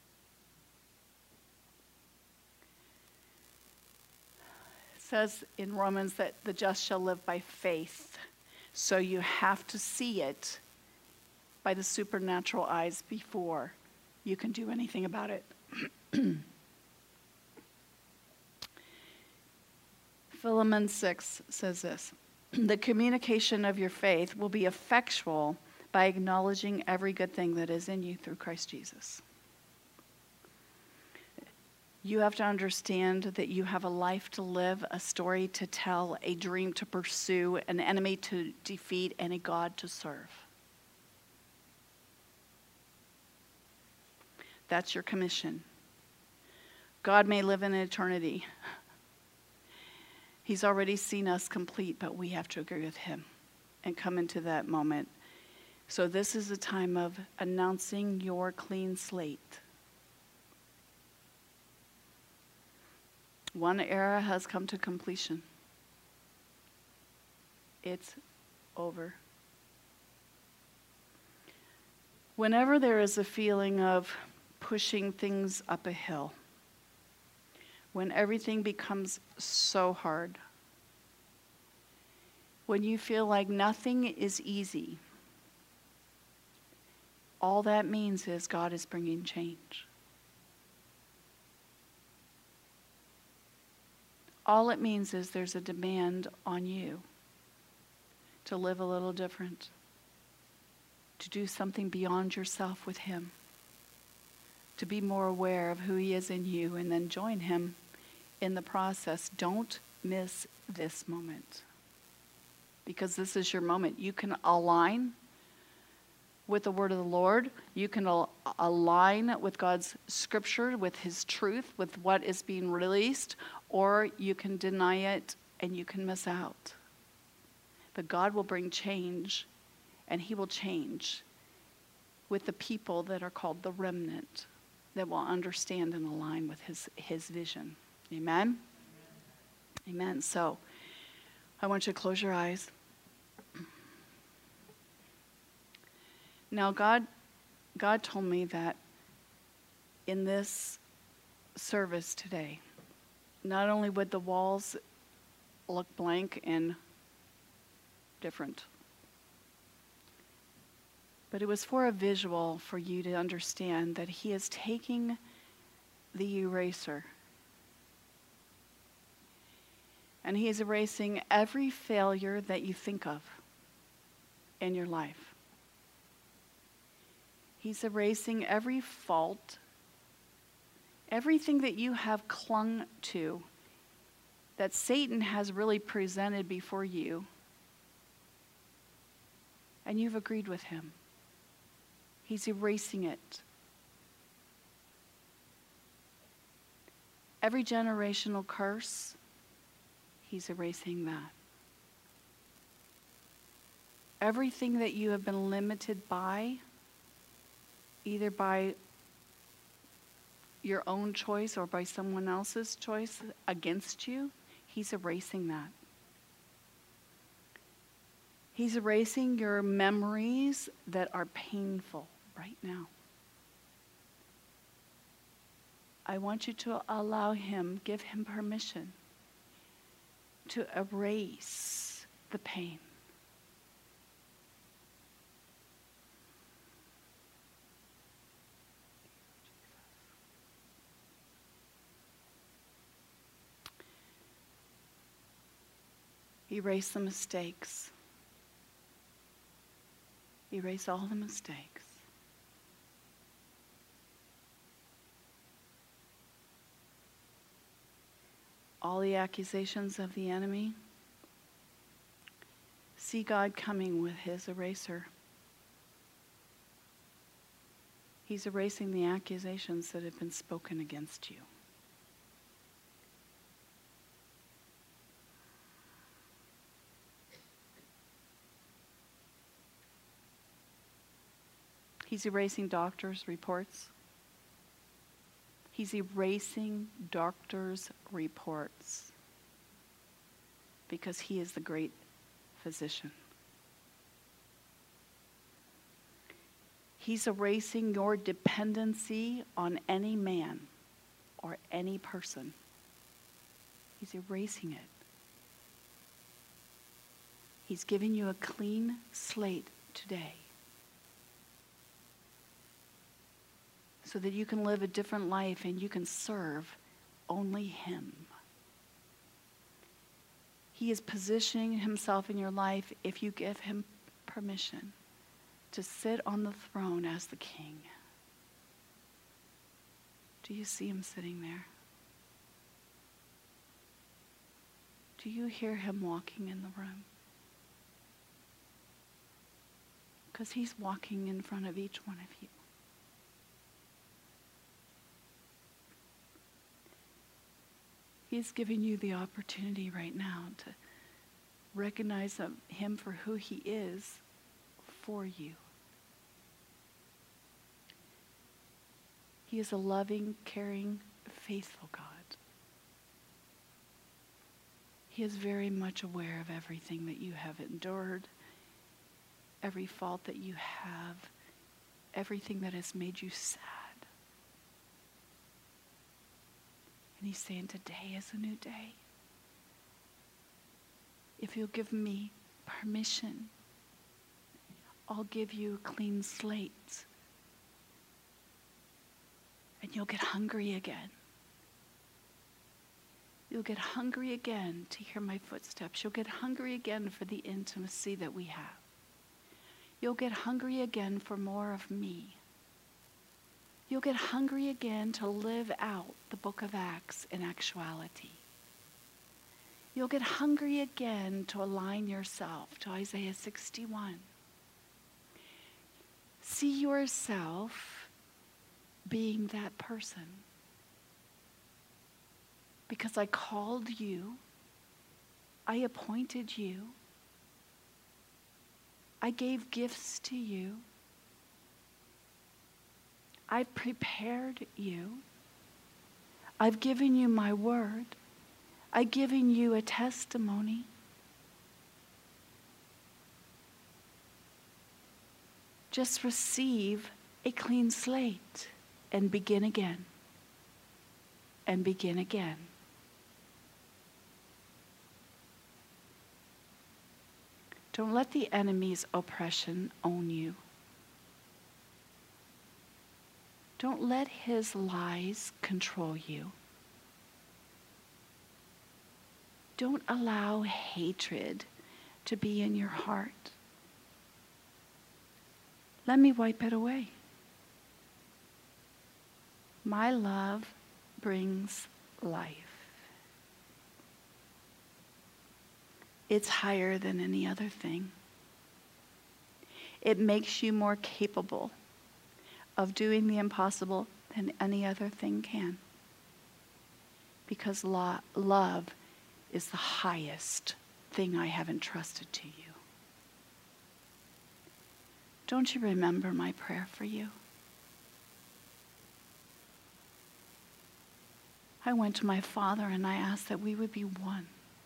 A: Says in Romans that the just shall live by faith. So you have to see it by the supernatural eyes before you can do anything about it. Philemon six says this: the communication of your faith will be effectual by acknowledging every good thing that is in you through Christ Jesus. You have to understand that you have a life to live, a story to tell, a dream to pursue, an enemy to defeat, and a God to serve. That's your commission. God may live in eternity. He's already seen us complete, but we have to agree with him and come into that moment. So this is a time of announcing your clean slate. One era has come to completion. It's over. Whenever there is a feeling of pushing things up a hill, when everything becomes so hard, when you feel like nothing is easy, all that means is God is bringing change. All it means is there's a demand on you to live a little different, to do something beyond yourself with Him, to be more aware of who He is in you, and then join Him in the process. Don't miss this moment, because this is your moment. You can align with the word of the Lord. You can al- align with God's scripture, with His truth, with what is being released, or you can deny it and you can miss out. But God will bring change, and He will change with the people that are called the remnant, that will understand and align with His, his vision. Amen? Amen. Amen. So, I want you to close your eyes. Now, God, God told me that in this service today, not only would the walls look blank and different, but it was for a visual for you to understand that He is taking the eraser, and He is erasing every failure that you think of in your life. He's erasing every fault, everything that you have clung to, that Satan has really presented before you, and you've agreed with him. He's erasing it. Every generational curse, He's erasing that. Everything that you have been limited by, either by your own choice or by someone else's choice against you, He's erasing that. He's erasing your memories that are painful right now. I want you to allow Him, give Him permission to erase the pain. Erase the mistakes. Erase all the mistakes. All the accusations of the enemy. See God coming with His eraser. He's erasing the accusations that have been spoken against you. He's erasing doctors' reports. He's erasing doctors' reports because He is the great physician. He's erasing your dependency on any man or any person. He's erasing it. He's giving you a clean slate today, so that you can live a different life and you can serve only Him. He is positioning Himself in your life if you give Him permission to sit on the throne as the King. Do you see Him sitting there? Do you hear Him walking in the room? Because He's walking in front of each one of you. He's giving you the opportunity right now to recognize Him for who He is for you. He is a loving, caring, faithful God. He is very much aware of everything that you have endured, every fault that you have, everything that has made you sad. And he's saying, today is a new day. If you'll give me permission, I'll give you a clean slate. And you'll get hungry again. You'll get hungry again to hear my footsteps. You'll get hungry again for the intimacy that we have. You'll get hungry again for more of me. You'll get hungry again to live out the book of Acts in actuality. You'll get hungry again to align yourself to Isaiah sixty-one. See yourself being that person. Because I called you, I appointed you, I gave gifts to you, I've prepared you, I've given you my word, I've given you a testimony. Just receive a clean slate and begin again, and begin again. Don't let the enemy's oppression own you. Don't let his lies control you. Don't allow hatred to be in your heart. Let me wipe it away. My love brings life. It's higher than any other thing. It makes you more capable of doing the impossible than any other thing can. Because lo- love is the highest thing I have entrusted to you. Don't you remember my prayer for you? I went to my Father and I asked that we would be one.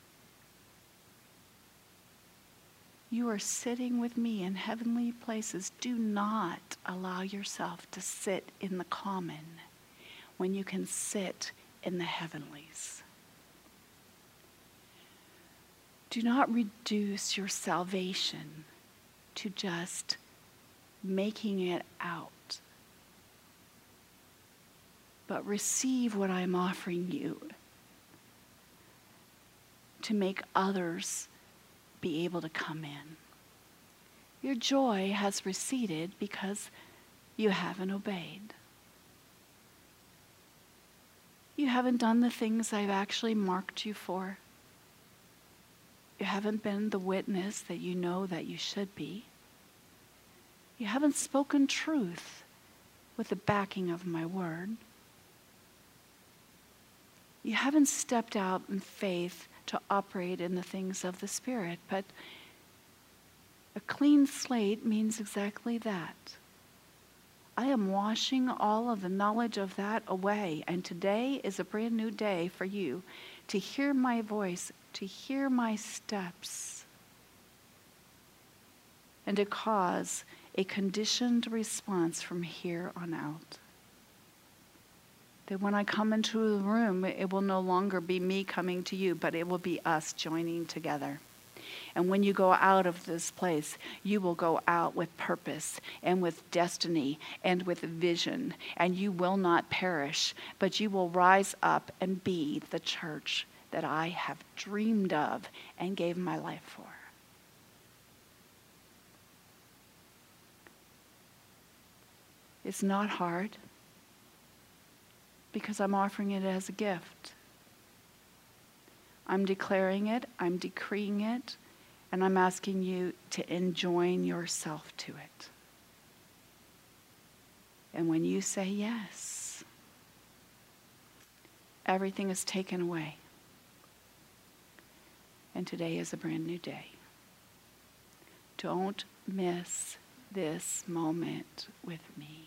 A: You are sitting with me in heavenly places. Do not allow yourself to sit in the common when you can sit in the heavenlies. Do not reduce your salvation to just making it out, but receive what I'm offering you to make others be able to come in. Your joy has receded because you haven't obeyed. You haven't done the things I've actually marked you for. You haven't been the witness that you know that you should be. You haven't spoken truth with the backing of my word. You haven't stepped out in faith to operate in the things of the Spirit, but a clean slate means exactly that. I am washing all of the knowledge of that away, and today is a brand new day for you to hear my voice, to hear my steps, and to cause a conditioned response from here on out. That when I come into the room, it will no longer be me coming to you, but it will be us joining together. And when you go out of this place, you will go out with purpose and with destiny and with vision, and you will not perish, but you will rise up and be the church that I have dreamed of and gave my life for. It's not hard, because I'm offering it as a gift. I'm declaring it, I'm decreeing it, and I'm asking you to enjoin yourself to it. And when you say yes, everything is taken away. And today is a brand new day. Don't miss this moment with me.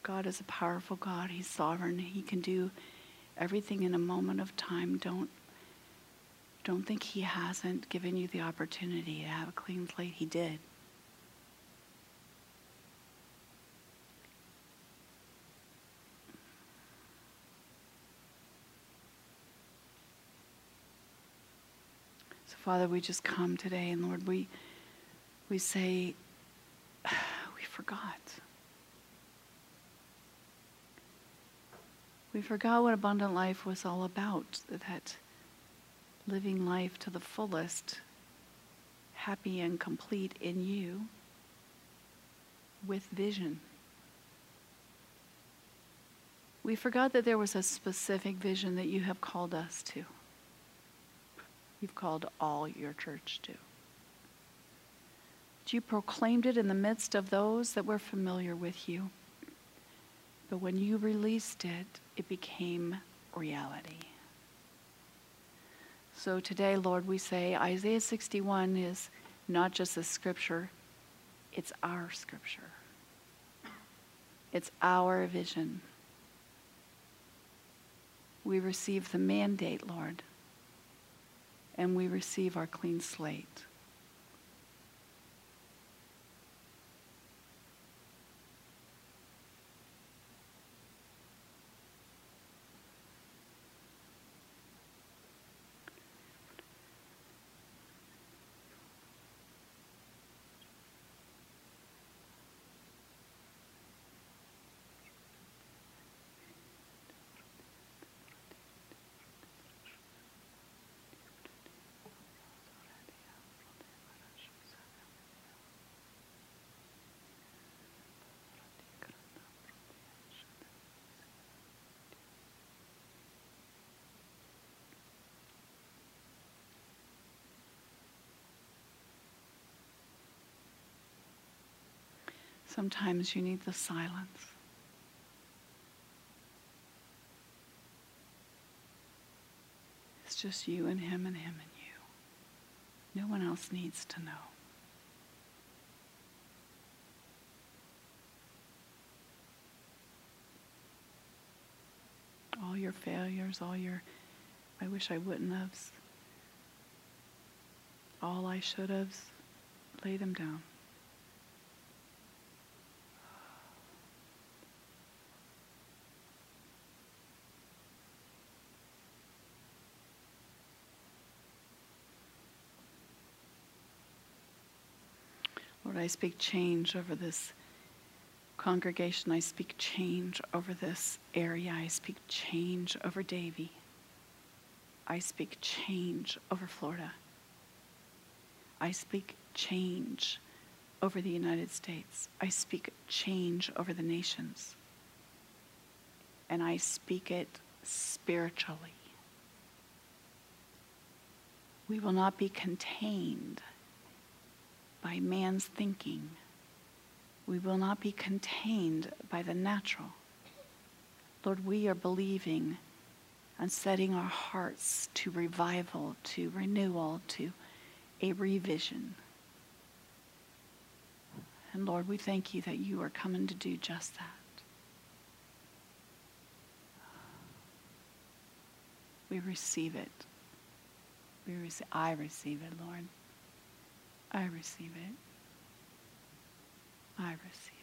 A: God is a powerful God. He's sovereign. He can do everything in a moment of time. Don't, don't think he hasn't given you the opportunity to have a clean slate. He did. So Father, we just come today, and Lord, we, we say, we forgot. We forgot what abundant life was all about, that living life to the fullest, happy and complete in you, with vision. We forgot that there was a specific vision that you have called us to. You've called all your church to. You proclaimed it in the midst of those that were familiar with you. But when you released it, it became reality. So today, Lord, we say Isaiah sixty-one is not just a scripture, it's our scripture. It's our vision. We receive the mandate, Lord, and we receive our clean slate. Sometimes you need the silence. It's just you and him and him and you. No one else needs to know. All your failures, all your, I wish I wouldn't have, all I should have, lay them down. Lord, I speak change over this congregation. I speak change over this area. I speak change over Davie. I speak change over Florida. I speak change over the United States. I speak change over the nations. And I speak it spiritually. We will not be contained by man's thinking. We will not be contained by the natural. Lord, we are believing and setting our hearts to revival, to renewal, to a revision. And Lord, we thank you that you are coming to do just that. We receive it. We receive, I receive it, Lord. I receive it. I receive